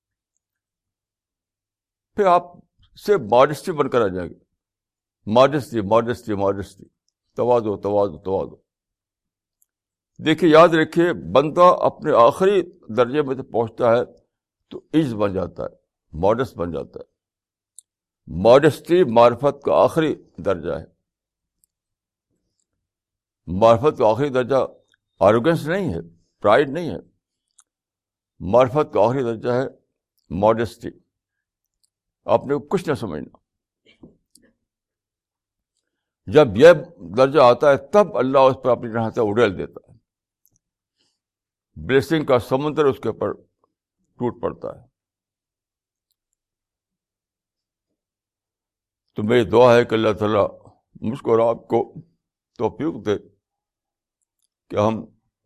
[SPEAKER 1] پھر آپ سے ماڈسٹی بن کر آ جائے گی. ماڈسٹی ماڈسٹی ماڈسٹی تواضع تواضع تواضع. دیکھیے یاد رکھیے بندہ اپنے آخری درجے میں جب پہنچتا ہے تو عز بن جاتا ہے, ماڈسٹ بن جاتا ہے. ماڈسٹی معرفت کا آخری درجہ ہے. معرفت کا آخری درجہ آروگنس نہیں ہے, پرائڈ نہیں ہے. معرفت کا آخری درجہ ہے ماڈسٹی, آپ نے کچھ نہ سمجھنا. جب یہ درجہ آتا ہے تب اللہ اس پر اپنی رحمت اڑیل دیتا ہے, بلیسنگ کا سمندر اس کے اوپر ٹوٹ پڑتا ہے. تو میری دعا ہے کہ اللہ تعالیٰ مجھ کو اور آپ کو توفیق دے کہ ہم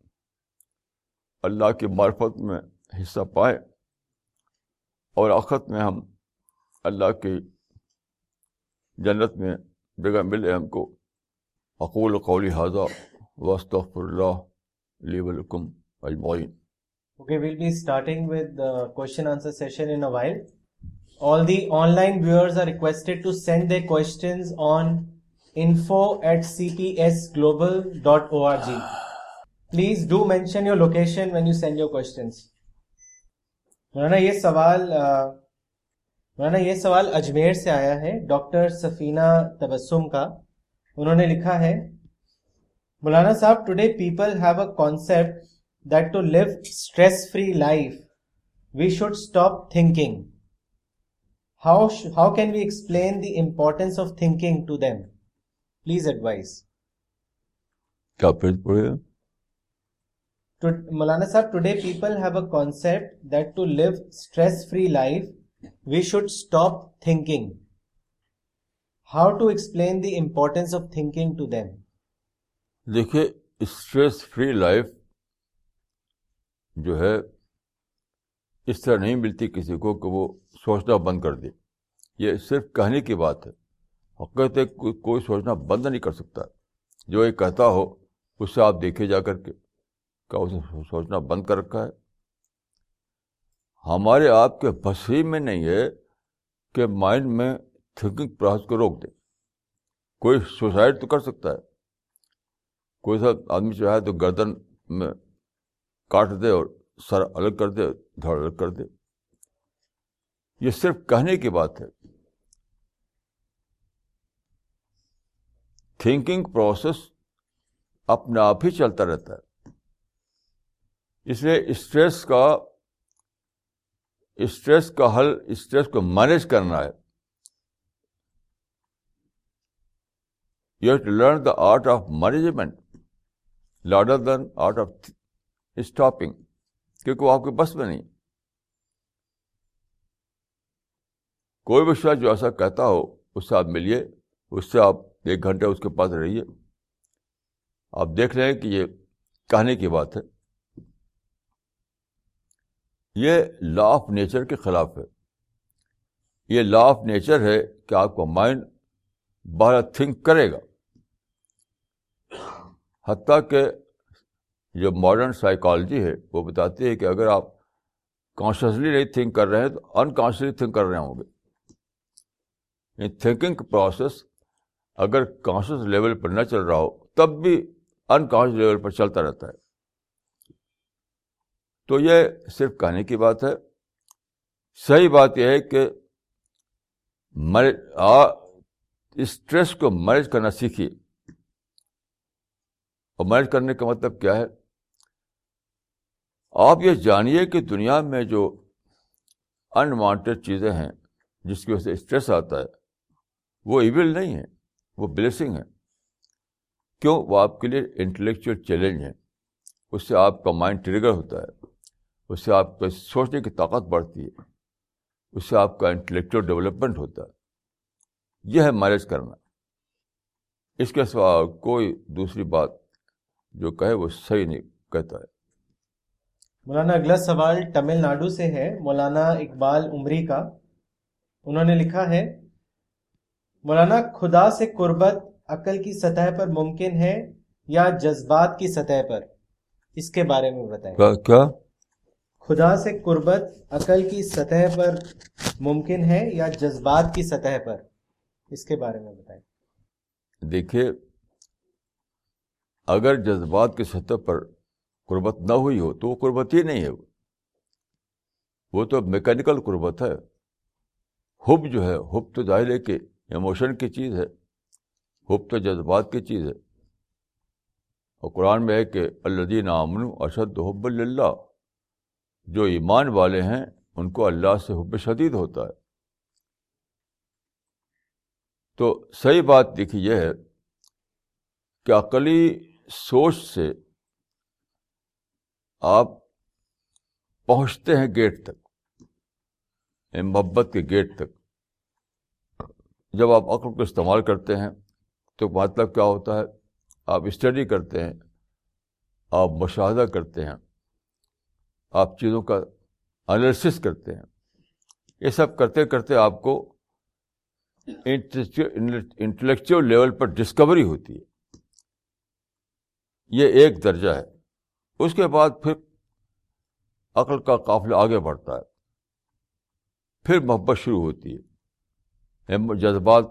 [SPEAKER 1] اللہ کی معرفت میں حصہ پائیں اور آخرت میں ہم اللہ کی جنت میں جگہ ملے ہم کو. اقول قولی ھذا واستغفر اللہ لی ولکم اجمعین.
[SPEAKER 2] Okay, we'll be starting with the question answer session in a while. All the online viewers are requested to send their questions on info at c p s global dot org. Please do mention your location when you send your questions. مولانا یہ سوال مولانا یہ سوال اجمیر سے آیا ہے doctor سفینہ تبسم کا. انہوں نے لکھا ہے, مولانا صاحب, today people have a concept that to live stress-free life, we should stop thinking. How sh- how can we explain the importance of thinking to them? Please advise.
[SPEAKER 1] کیا پیج پڑھے ہیں؟
[SPEAKER 2] To, Maulana Sahib, today people have a concept that to live stress-free life, we should stop thinking. How to explain the importance of thinking to them?
[SPEAKER 1] دیکھیے stress free life جو ہے اس طرح نہیں ملتی کسی کو کہ وہ سوچنا بند کر دے. یہ صرف کہنے کی بات ہے, حقیقت ہے کوئی, کوئی سوچنا بند نہیں کر سکتا. جو یہ کہتا ہو اس سے آپ دیکھے جا کر کے کیا اسے سوچنا بند کر رکھا ہے. ہمارے آپ کے بس ہی میں نہیں ہے کہ مائنڈ میں تھنکنگ پروسیس کو روک دے. کوئی سوسائڈ تو کر سکتا ہے, کوئی سا آدمی چاہے تو گردن میں کاٹ دے اور سر الگ کر دے, دھڑ الگ کر دے. یہ صرف کہنے کی بات ہے. تھنکنگ پروسیس اپنے آپ ہی چلتا رہتا ہے. اس لیے اسٹریس کا اسٹریس کا حل اسٹریس کو مینیج کرنا ہے. You have to learn the art of management rather than art of stopping, کیونکہ وہ آپ کے بس میں نہیں. کوئی بھی شخص جو ایسا کہتا ہو اس سے آپ ملیے, اس سے آپ ایک گھنٹے اس کے پاس رہیے, آپ دیکھ لیں کہ یہ کہنے کی بات ہے. یہ لا آف نیچر کے خلاف ہے. یہ لا آف نیچر ہے کہ آپ کا مائنڈ باہر تھنک کرے گا. حتیٰ کہ جو ماڈرن سائیکالوجی ہے وہ بتاتی ہے کہ اگر آپ کانشیسلی نہیں تھنک کر رہے ہیں تو انکانشیسلی تھنک کر رہے ہوں گے. تھنکنگ پروسیس اگر کانشیس لیول پر نہ چل رہا ہو تب بھی انکانشیس لیول پر چلتا رہتا ہے. تو یہ صرف کہنے کی بات ہے. صحیح بات یہ ہے کہ اسٹریس کو مینیج کرنا سیکھیے. اور مینیج کرنے کا مطلب کیا ہے؟ آپ یہ جانیے کہ دنیا میں جو انوانٹیڈ چیزیں ہیں جس کی وجہ سے اسٹریس آتا ہے وہ ایول نہیں ہے, وہ بلیسنگ ہے. کیوں؟ وہ آپ کے لیے انٹلیکچوئل چیلنج ہے. اس سے آپ کا مائنڈ ٹریگر ہوتا ہے, اس سے آپ کو سوچنے کی طاقت بڑھتی ہے, اس سے آپ کا انٹلیکچوئل ڈیولپمنٹ ہوتا ہے. یہ ہے مینیج کرنا. اس کے سوا کوئی دوسری بات جو کہے وہ صحیح نہیں کہتا ہے.
[SPEAKER 2] مولانا اگلا سوال تمل ناڈو سے ہے, مولانا اقبال عمری کا. انہوں نے لکھا ہے, مولانا خدا سے قربت عقل کی سطح پر ممکن ہے یا جذبات کی سطح پر؟ اس کے بارے میں بتائیں.
[SPEAKER 1] کیا
[SPEAKER 2] خدا سے قربت عقل کی سطح پر ممکن ہے یا جذبات کی سطح پر؟ اس کے بارے میں بتائیں.
[SPEAKER 1] دیکھیے, اگر جذبات کی سطح پر قربت نہ ہوئی ہو تو وہ قربت ہی نہیں ہے. وہ تو میکینیکل قربت ہے. حب جو ہے, حب تو ظاہر ہے کہ ایموشن کی چیز ہے, حب تو جذبات کی چیز ہے. اور قرآن میں ہے کہ الذین آمنوا اشد حبا للہ, جو ایمان والے ہیں ان کو اللہ سے حب شدید ہوتا ہے. تو صحیح بات دیکھیے یہ ہے کہ عقلی سوچ سے آپ پہنچتے ہیں گیٹ تک, محبت کے گیٹ تک. جب آپ عقل کو استعمال کرتے ہیں تو مطلب کیا ہوتا ہے؟ آپ اسٹڈی کرتے ہیں, آپ مشاہدہ کرتے ہیں, آپ چیزوں کا انالیسس کرتے ہیں. یہ سب کرتے کرتے آپ کو انٹلیکچوئل لیول پر ڈسکوری ہوتی ہے. یہ ایک درجہ ہے. اس کے بعد پھر عقل کا قافلہ آگے بڑھتا ہے, پھر محبت شروع ہوتی ہے. جذبات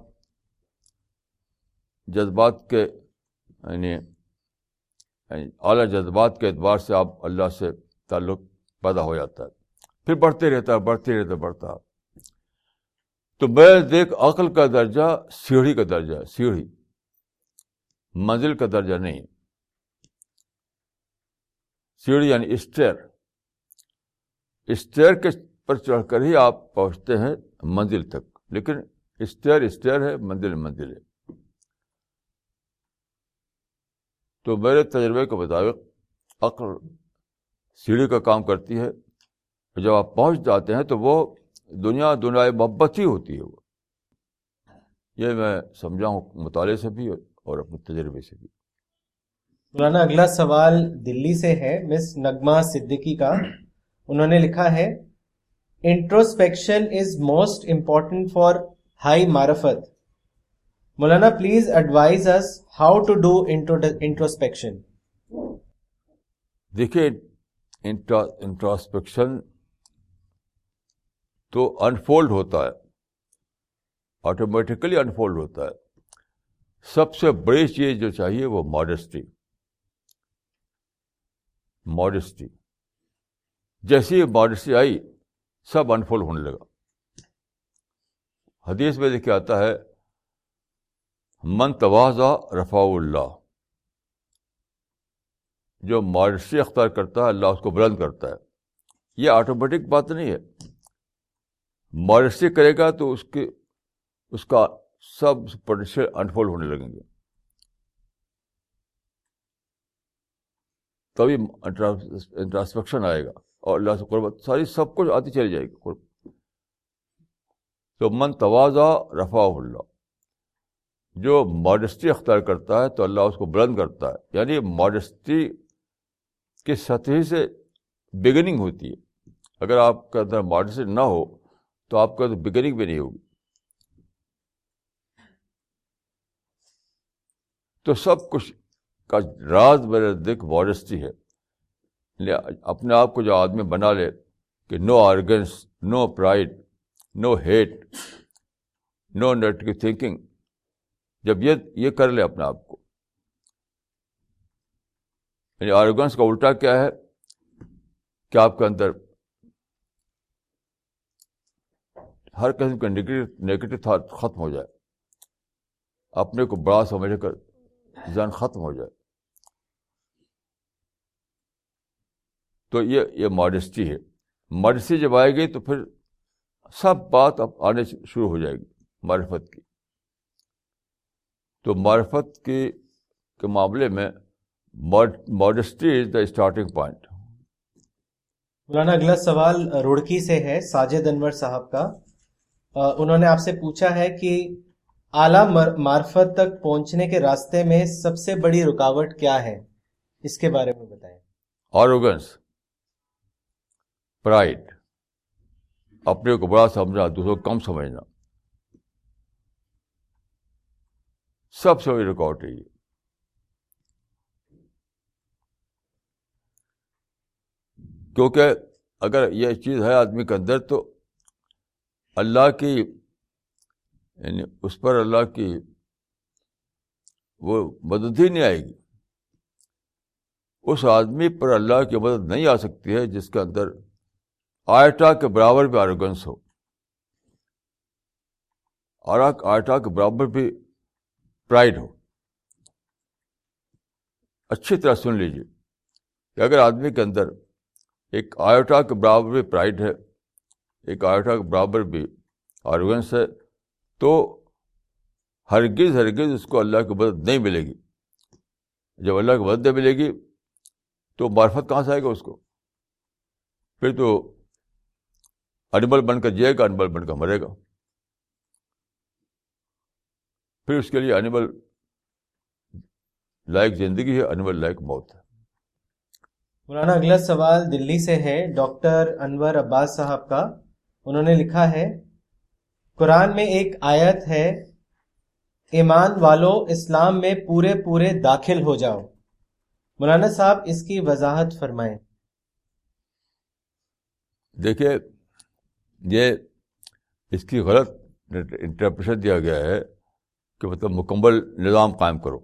[SPEAKER 1] جذبات کے یعنی اعلیٰ جذبات کے اعتبار سے آپ اللہ سے تعلق پیدا ہو جاتا ہے, پھر بڑھتے رہتا ہے بڑھتے رہتا بڑھتا ہے. تو میں دیکھ عقل کا درجہ سیڑھی کا درجہ ہے, سیڑھی, منزل کا درجہ نہیں. سیڑھی یعنی اسٹیئر, اسٹیئر کے پر چڑھ کر ہی آپ پہنچتے ہیں منزل تک, لیکن اسٹیئر اسٹیئر ہے, منزل منزل ہے. تو میرے تجربے کے مطابق عقل سیڑھی کا کام کرتی ہے. جب آپ پہنچ جاتے ہیں تو وہ دنیا دنیا محبت ہی ہوتی ہے. وہ یہ میں سمجھا ہوں مطالعے سے بھی اور اپنے تجربے سے بھی.
[SPEAKER 2] مولانا اگلا سوال دلی سے ہے, مس نغمہ صدیقی کا. انہوں نے لکھا ہے, introspection is most important for high معرفت. مولانا please advise us how to do introspection.
[SPEAKER 1] دیکھیے انٹراسپیکشن تو انفولڈ ہوتا ہے, آٹومیٹیکلی انفولڈ ہوتا ہے. سب سے بڑی چیز جو چاہیے وہ ماڈسٹی. ماڈسٹی جیسی ماڈسٹی آئی سب انفولڈ ہونے لگا. حدیث میں دیکھے آتا ہے من تواضع رفعہ اللہ, جو ماڈسٹی اختیار کرتا ہے اللہ اس کو بلند کرتا ہے. یہ آٹومیٹک بات نہیں ہے. ماڈسٹی کرے گا تو اس کے اس کا سب پوٹینشیل انفولڈ ہونے لگیں گے, تبھی انٹراسپیکشن آئے گا اور اللہ سے قربت ساری سب کچھ آتی چلی جائے گی. تو من تواضع رفعہ اللہ, جو ماڈسٹی اختیار کرتا ہے تو اللہ اس کو بلند کرتا ہے. یعنی ماڈسٹی کی سطح سے بگننگ ہوتی ہے. اگر آپ کے اندر ماڈسٹی نہ ہو تو آپ کا بگننگ بھی نہیں ہوگی. تو سب کچھ کا راز میرے نزدیک ماڈسٹی ہے. اپنے آپ کو جو آدمی بنا لے کہ no arrogance, no pride, no hate, no negative thinking, جب یہ یہ کر لے اپنے آپ کو, یعنی آرگنس کا الٹا کیا ہے کہ آپ کے اندر ہر قسم کا نیگیٹو تھاٹ ختم ہو جائے, اپنے کو بڑا سمجھ کر ذہن ختم ہو جائے. تو یہ یہ ماڈسٹی ہے. ماڈسٹی جب آئے گی تو پھر سب بات اب آنے شروع ہو جائے گی معرفت کی. تو معرفت کی کے معاملے میں modesty is the starting point.
[SPEAKER 2] مولانا اگلا سوال روڑکی سے ہے, ساجد انور صاحب کا. انہوں نے آپ سے پوچھا ہے کہ اعلیٰ معرفت تک پہنچنے کے راستے میں سب سے بڑی رکاوٹ کیا ہے, اس کے بارے میں بتائیں.
[SPEAKER 1] آروگنس, پرائڈ, اپنے کو بڑا سمجھنا, دوسروں کو کم سمجھنا, سب سے بڑی رکاوٹ ہے یہ. کیونکہ اگر یہ چیز ہے آدمی کے اندر تو اللہ کی یعنی اس پر اللہ کی وہ مدد ہی نہیں آئے گی. اس آدمی پر اللہ کی مدد نہیں آ سکتی ہے جس کے اندر آئٹا کے برابر بھی آروگنس ہو, اور آئٹا کے برابر بھی پرائڈ ہو. اچھی طرح سن لیجیے کہ اگر آدمی کے اندر ایک آئٹا کے برابر بھی پرائڈ ہے, ایک آئٹا کے برابر بھی آروگنس ہے, تو ہرگز ہرگز اس کو اللہ کی مدد نہیں ملے گی. جب اللہ کی مدد نہیں ملے گی تو معرفت کہاں سے آئے گا اس کو؟ پھر تو انیمل بن کر جیے گا, انیمل بن کر مرے گا. پھر اس کے لیے انیمل لائق زندگی ہے, انیمل لائق موت ہے.
[SPEAKER 2] مولانا اگلا سوال دلی سے ہے, ڈاکٹر انور عباس صاحب کا. انہوں نے لکھا ہے, قرآن میں ایک آیت ہے, ایمان والو اسلام میں پورے پورے داخل ہو جاؤ. مولانا صاحب اس کی وضاحت فرمائیں.
[SPEAKER 1] دیکھیے یہ اس کی غلط انٹرپریشن دیا گیا ہے کہ مطلب مکمل نظام قائم کرو.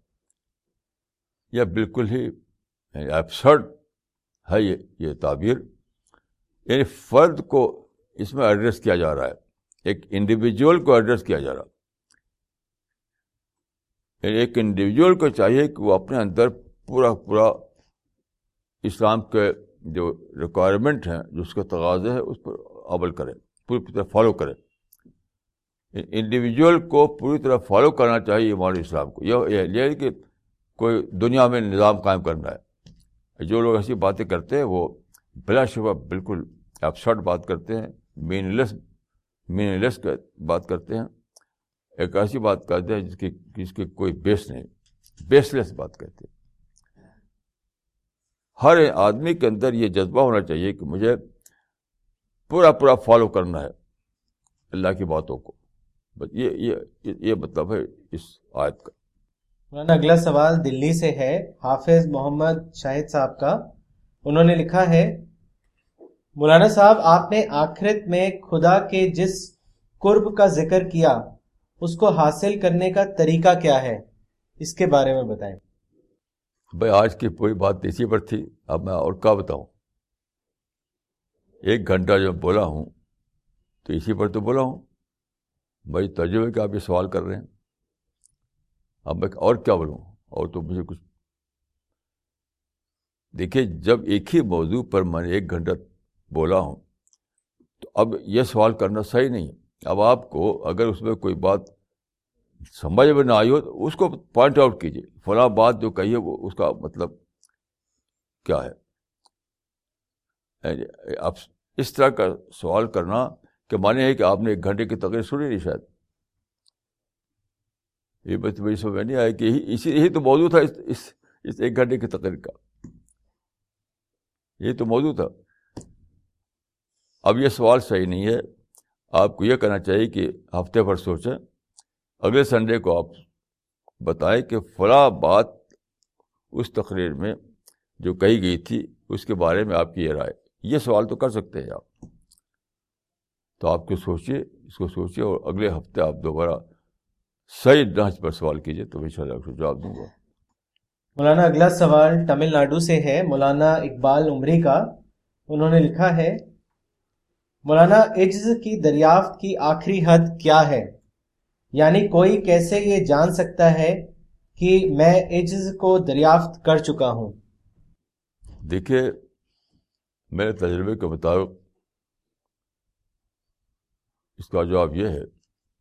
[SPEAKER 1] یہ بالکل ہی ایبسرڈ ہے یہ یہ تعبیر. یعنی فرد کو اس میں ایڈریس کیا جا رہا ہے, ایک انڈیویجول کو ایڈریس کیا جا رہا ہے. یعنی ایک انڈیویجول کو چاہیے کہ وہ اپنے اندر پورا پورا اسلام کے جو ریکوائرمنٹ ہیں, جو اس کے تقاضے ہیں, اس پر عمل کرے, پوری طرح فالو کرے. انڈیویجول کو پوری طرح فالو کرنا چاہیے ایمان اسلام کو. یہ یہ کہ کوئی دنیا میں نظام قائم کرنا ہے. جو لوگ ایسی باتیں کرتے ہیں وہ بلا شبہ بالکل ایبسرڈ بات کرتے ہیں, مین لیس مین لیس بات کرتے ہیں, ایک ایسی بات کرتے ہیں جس کی جس کی کوئی بیس نہیں, بیس لیس بات کرتے ہیں. ہر آدمی کے اندر یہ جذبہ ہونا چاہیے کہ مجھے پورا پورا فالو کرنا ہے اللہ کی باتوں کو. بس یہ یہ یہ مطلب ہے اس آیت کا.
[SPEAKER 2] مولانا اگلا سوال دلی سے ہے حافظ محمد شاہد صاحب کا. انہوں نے لکھا ہے مولانا صاحب آپ نے آخرت میں خدا کے جس قرب کا ذکر کیا اس کو حاصل کرنے کا طریقہ کیا ہے, اس کے بارے میں بتائیں.
[SPEAKER 1] بھائی آج کی پوری بات اسی پر تھی, اب میں اور کیا بتاؤں. ایک گھنٹہ جو بولا ہوں تو اسی پر تو بولا ہوں. بھائی تجربے کے آپ یہ سوال کر رہے ہیں, اب میں اور کیا بولوں, اور تو مجھے کچھ. دیکھیے جب ایک ہی موضوع پر میں نے ایک گھنٹہ بولا ہوں تو اب یہ سوال کرنا صحیح نہیں. اب آپ کو اگر اس میں کوئی بات سمجھ میں نہ آئی ہو تو اس کو پوائنٹ آؤٹ کیجیے, فلاں بات جو کہی ہے وہ اس کا مطلب کیا ہے. آپ اس طرح کا سوال کرنا کہ مانے ہے کہ آپ نے ایک گھنٹے کی تقریر سنی نہیں شاید. یہ بات میری سمجھ میں نہیں آیا کہ اسی یہی تو موضوع تھا اس اس, اس ایک گھنٹے کی تقریر کا, یہی تو موضوع تھا. اب یہ سوال صحیح نہیں ہے. آپ کو یہ کہنا چاہیے کہ ہفتے بھر سوچیں, اگلے سنڈے کو آپ بتائیں کہ فلاں بات اس تقریر میں جو کہی گئی تھی اس کے بارے میں آپ کی یہ رائے. یہ سوال تو کر سکتے ہیں آپ. تو آپ کو سوچیے, اس کو سوچیے, اور اگلے ہفتے آپ دوبارہ صحیح ڈھانچ پر سوال کیجیے تو انشاءاللہ اس کو جواب دوں گا.
[SPEAKER 2] مولانا اگلا سوال تمل ناڈو سے ہے مولانا اقبال عمری کا. انہوں نے لکھا ہے مولانا عجز کی دریافت کی آخری حد کیا ہے, یعنی کوئی کیسے یہ جان سکتا ہے کہ میں عجز کو دریافت کر چکا ہوں.
[SPEAKER 1] دیکھیے میرے تجربے کے مطابق اس کا جواب یہ ہے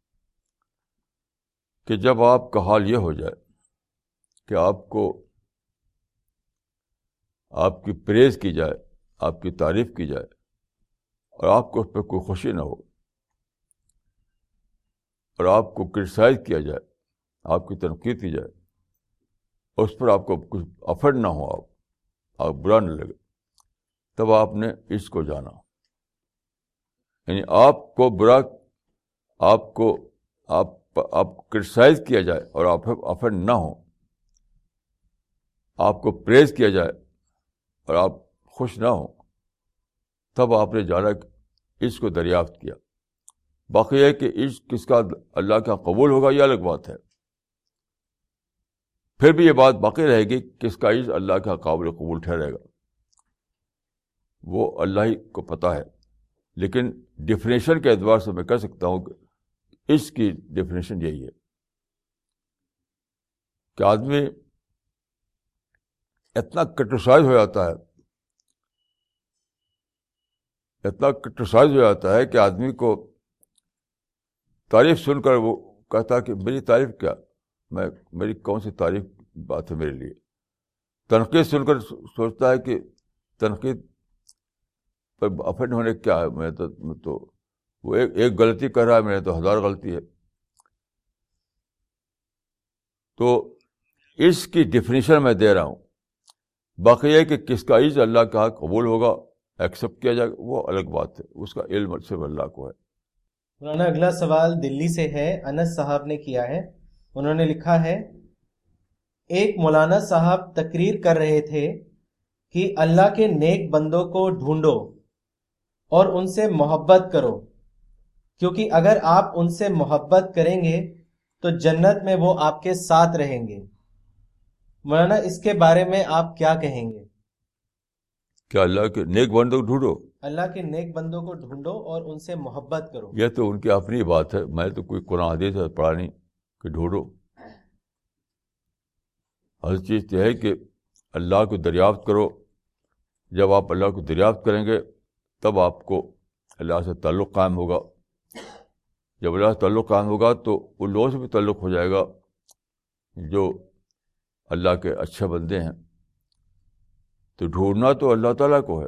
[SPEAKER 1] کہ جب آپ کا حال یہ ہو جائے کہ آپ کو آپ کی پریز کی جائے, آپ کی تعریف کی جائے, اور آپ کو اس پہ کوئی خوشی نہ ہو, اور آپ کو کرٹیسائز کیا جائے, آپ کی تنقید کی جائے, اور اس پر آپ کو کچھ افرڈ نہ ہو, آپ آپ برا نہ لگے, تب آپ نے اس کو جانا. یعنی آپ کو برا آپ کو آپ آپ کرٹیسائز کیا جائے اور آپ افرڈ نہ ہو, آپ کو پریز کیا جائے اور آپ خوش نہ ہوں, تب آپ نے جانا اس کو دریافت کیا. باقی ہے کہ عشق کس کا اللہ کا قبول ہوگا یہ الگ بات ہے. پھر بھی یہ بات باقی رہے گی کس کا عشق اللہ کا قابل قبول ٹھہرے گا, وہ اللہ ہی کو پتہ ہے. لیکن ڈیفینیشن کے اعتبار سے میں کہہ سکتا ہوں کہ عشق کی ڈیفینیشن یہی ہے کہ آدمی اتنا کرٹیسائز ہو جاتا ہے اتنا کرٹیسائز ہو جاتا ہے کہ آدمی کو تعریف سن کر وہ کہتا ہے کہ میری تعریف کیا, میں میری کون سی تعریف بات ہے میرے لیے. تنقید سن کر سوچتا ہے کہ تنقید پر افیکٹ ہونے کیا ہے, میں تو, تو وہ ایک ایک غلطی کر رہا ہے, میرے تو ہزار غلطی ہے. تو اس کی ڈیفینیشن میں دے رہا ہوں. باقی یہ کہ کس کا عشق اللہ کا قبول ہوگا, ایکسیپٹ کیا جائے گا, وہ الگ بات ہے, اس کا علم صرف اللہ کو ہے.
[SPEAKER 2] مولانا اگلا سوال دلی سے ہے, انس صاحب نے کیا ہے. انہوں نے لکھا ہے ایک مولانا صاحب تقریر کر رہے تھے کہ اللہ کے نیک بندوں کو ڈھونڈو اور ان سے محبت کرو, کیونکہ اگر آپ ان سے محبت کریں گے تو جنت میں وہ آپ کے ساتھ رہیں گے. مولانا اس کے بارے میں آپ کیا کہیں گے؟
[SPEAKER 1] کیا اللہ کے نیک بندوں کو ڈھونڈو؟
[SPEAKER 2] اللہ کے نیک بندوں کو ڈھونڈو اور ان سے محبت کرو.
[SPEAKER 1] یہ تو ان کی اپنی بات ہے, میں تو کوئی قرآن حدیث سے پڑھا نہیں کہ ڈھونڈو. ہر چیز یہ ہے کہ اللہ کو دریافت کرو. جب آپ اللہ کو دریافت کریں گے تب آپ کو اللہ سے تعلق قائم ہوگا. جب اللہ سے تعلق قائم ہوگا تو ان لوگوں سے بھی تعلق ہو جائے گا جو اللہ کے اچھے بندے ہیں. تو ڈھونڈنا تو اللہ تعالیٰ کو ہے,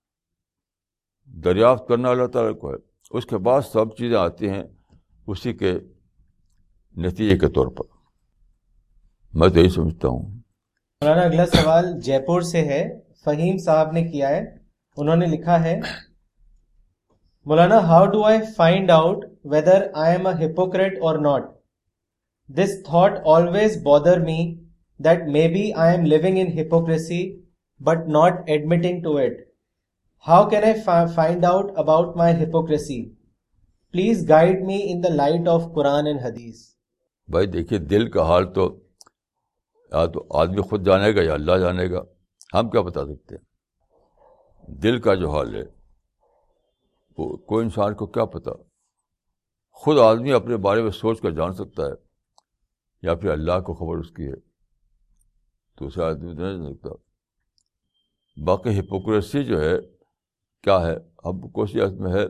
[SPEAKER 1] دریافت کرنا اللہ تعالیٰ کو ہے. اس کے بعد سب چیزیں آتی ہیں اسی کے نتیجے کے طور پر. میں تو یہی سمجھتا ہوں.
[SPEAKER 2] مولانا اگلا سوال جے پور سے ہے, فہیم صاحب نے کیا ہے. انہوں نے لکھا ہے مولانا how do I find out whether I am a hypocrite or not. This thought always bother me that maybe I am living in hypocrisy but not admitting to it. How can I fi- find out about my hypocrisy? Please guide me in the light of Quran and Hadith.
[SPEAKER 1] بھائی دیکھیے دل کا حال تو یا تو آدمی خود جانے گا یا اللہ جانے گا، ہم کیا بتا سکتے ہیں؟ دل کا جو حال ہے وہ کوئی انسان کو کیا پتا، خود آدمی اپنے بارے میں سوچ کر جان سکتا ہے یا پھر اللہ کو خبر اس کی ہے، تو اسے آدمی نہیں جان سکتا. باقی ہپوکریسی جو ہے کیا ہے، اب کوشش میں ہے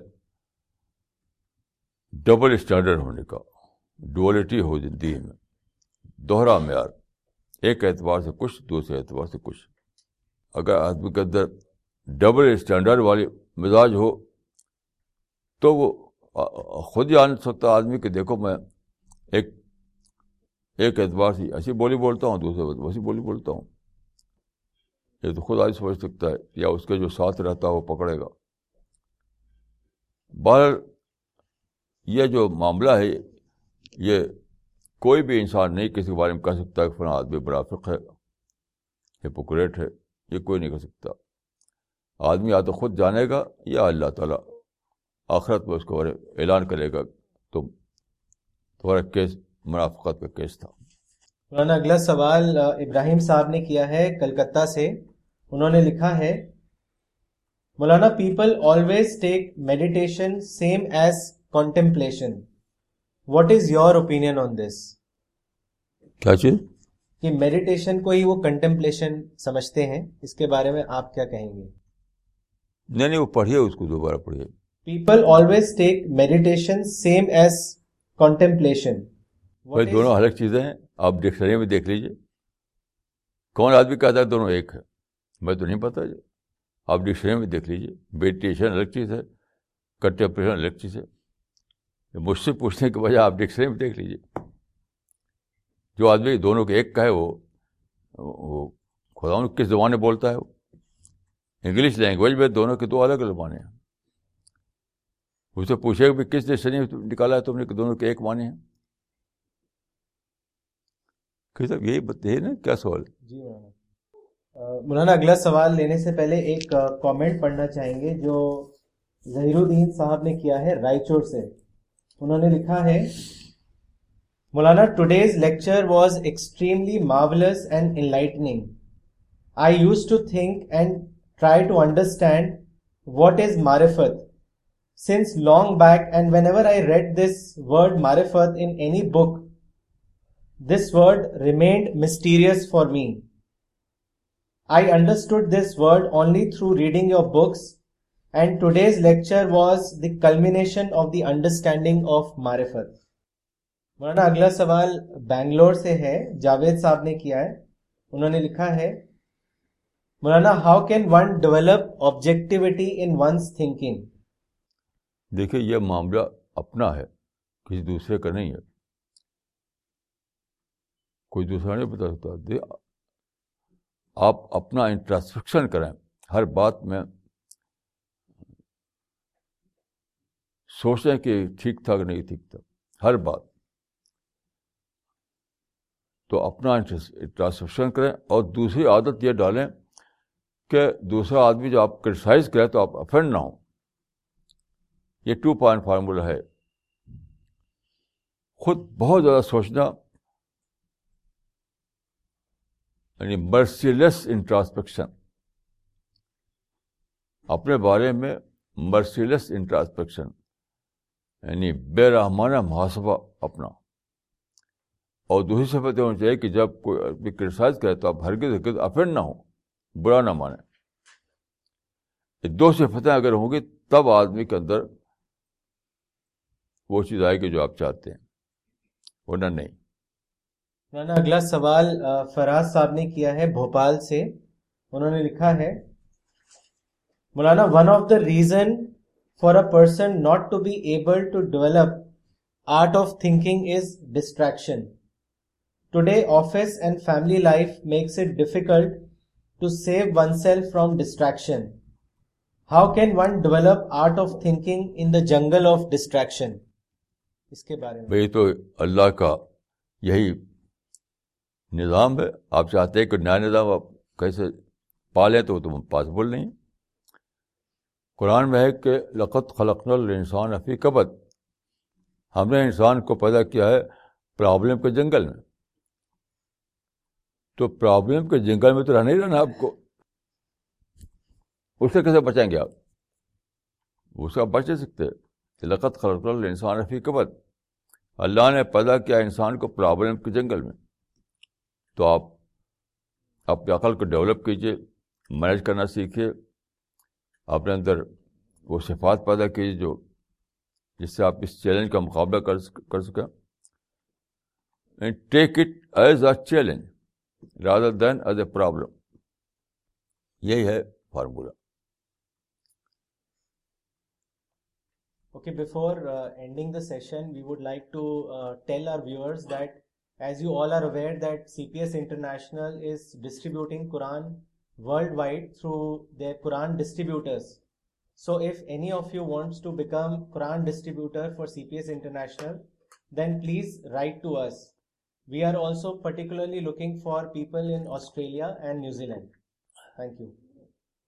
[SPEAKER 1] ڈبل اسٹینڈرڈ ہونے کا، ڈولیٹی ہو زندگی میں، دوہرا معیار، ایک اعتبار سے کچھ دوسرے اعتبار سے کچھ. اگر آدمی کے اندر ڈبل اسٹینڈرڈ والی مزاج ہو تو وہ خود ہی آن سکتا آدمی کہ دیکھو میں ایک ایک اعتبار سے ایسی بولی بولتا ہوں، دوسرے ویسی بولی بولتا ہوں. یہ تو خود آدمی سمجھ سکتا ہے یا اس کے جو ساتھ رہتا ہے وہ پکڑے گا. بہرحال یہ جو معاملہ ہے یہ کوئی بھی انسان نہیں کسی کے بارے میں کہہ سکتا کہ فلاں آدمی منافق ہے، ہپوکریٹ ہے، یہ کوئی نہیں کہہ سکتا. آدمی یا تو خود جانے گا یا اللہ تعالیٰ آخرت میں اس کو اعلان کرے گا تو تمہارا کیس منافقت کا کیس تھا.
[SPEAKER 2] مولانا اگلا سوال ابراہیم صاحب نے کیا ہے کلکتہ سے. انہوں نے لکھا ہے مولانا people always take meditation same as contemplation. What is your opinion on this?
[SPEAKER 1] کیا چیز؟
[SPEAKER 2] کہ میڈیٹیشن کو ہی وہ کنٹمپلیشن سمجھتے ہیں، اس کے بارے میں آپ کیا کہیں گے؟
[SPEAKER 1] نہیں نہیں وہ پڑھیے، اس کو دوبارہ پڑھیے.
[SPEAKER 2] People always take meditation same as contemplation.
[SPEAKER 1] بھائی دونوں الگ چیزیں ہیں، آپ ڈکشنری میں دیکھ لیجیے. کون آدمی کہتا ہے دونوں ایک ہے؟ میں تو نہیں پتا جی. آپ ڈکشنری میں دیکھ لیجیے. میڈیٹیشن الگ چیز ہے، کنٹمپلیشن الگ چیز ہے. مجھ سے پوچھنے کے بجائے آپ ڈکشنری میں دیکھ لیجیے. جو آدمی دونوں کے ایک کا ہے وہ وہ خدا ان کس زبان میں بولتا ہے. وہ انگلش لینگویج میں دونوں کے دو الگ الگ معنی ہیں. اس سے پوچھے کہ کس ڈکشنری میں نکالا ہے تم نے کہ دونوں کے ایک معنی ہیں؟ یہی بتائیے نا کیا سوال.
[SPEAKER 2] جی مولانا. مولانا اگلا سوال لینے سے پہلے ایک کامنٹ پڑھنا چاہیں گے جو ظہیر الدین صاحب نے کیا ہے رائچور سے. انہوں نے لکھا ہے مولانا today's lecture was extremely marvellous and enlightening. I use to think and try to understand what is معرفت since long back, and whenever I read this word marifat in any book, this word remained mysterious for me. I understood this word only through reading your books, and today's lecture was the culmination of the understanding of marifat. مولانا اگلا سوال بنگلور سے ہے، جاوید صاحب نے کیا ہے. انہوں نے لکھا ہے مولانا how can one develop objectivity in one's thinking?
[SPEAKER 1] دیکھیے یہ معاملہ اپنا ہے، کسی دوسرے کا نہیں ہے. کوئی دوسرا نہیں بتا سکتا. آپ اپنا انٹراسپیکشن کریں ہر بات میں، سوچیں کہ ٹھیک تھا کہ نہیں ٹھیک تھا ہر بات. تو اپنا انٹراسپیکشن کریں اور دوسری عادت یہ ڈالیں کہ دوسرا آدمی جو آپ کرٹیسائز کرے تو آپ افینڈ نہ ہوں. یہ ٹو پوائنٹ فارمولہ ہے. خود بہت زیادہ سوچنا یعنی مرسیلیس انٹراسپیکشن، اپنے بارے میں مرسیلیس انٹراسپیکشن یعنی بے رحمانہ محاسبہ اپنا. اور دوسری صفت یہ ہونی چاہیے کہ جب کوئی کرٹیسائز کرے تو آپ ہرگز ہرگز افینڈ نہ ہوں، برا نہ مانیں. یہ دو صفتیں اگر ہوں گی تب آدمی کے اندر وہ چیز آئے گی جو آپ چاہتے ہیں، ورنہ نہیں.
[SPEAKER 2] مولانا اگلا سوال فراز صاحب نے کیا ہے بھوپال سے. انہوں نے لکھا ہے مولانا one of the reason for a person not to be able to develop art of thinking is distraction. Today office and family life makes it difficult to save oneself from distraction. How can one develop art of thinking in the jungle of distraction? اس کے بارے میں؟
[SPEAKER 1] بھئی تو اللہ کا یہی نظام ہے. آپ چاہتے ہیں کہ نیا نظام آپ کیسے پالیں تو تو پاسبل نہیں. قرآن میں ہے کہ لقد خلقنا الانسان فی کبد، ہم نے انسان کو پیدا کیا ہے پرابلم کے جنگل میں. تو پرابلم کے جنگل میں تو رہنا ہی رہنا آپ کو. اس سے کیسے بچیں گے آپ؟ اس کا بچ نہیں سکتے. لقد خلقنا الانسان فی کبد، اللہ نے پیدا کیا انسان کو پرابلم کے جنگل میں. تو آپ اپنی عقل کو ڈیولپ کیجیے، مینیج کرنا سیکھیے، اپنے اندر وہ صفات پیدا کیجیے جو جس سے آپ اس چیلنج کا مقابلہ کر کر سکیں. Take it as a challenge rather than as a problem. یہی ہے formula.
[SPEAKER 2] Okay, before uh, ending the session, we would like to uh, tell our viewers that, as you all are aware, that C P S International is distributing Quran worldwide through their Quran distributors. So if any of you wants to become Quran distributor for C P S International, then please write to us. We are also particularly looking for people in Australia and New Zealand. Thank you.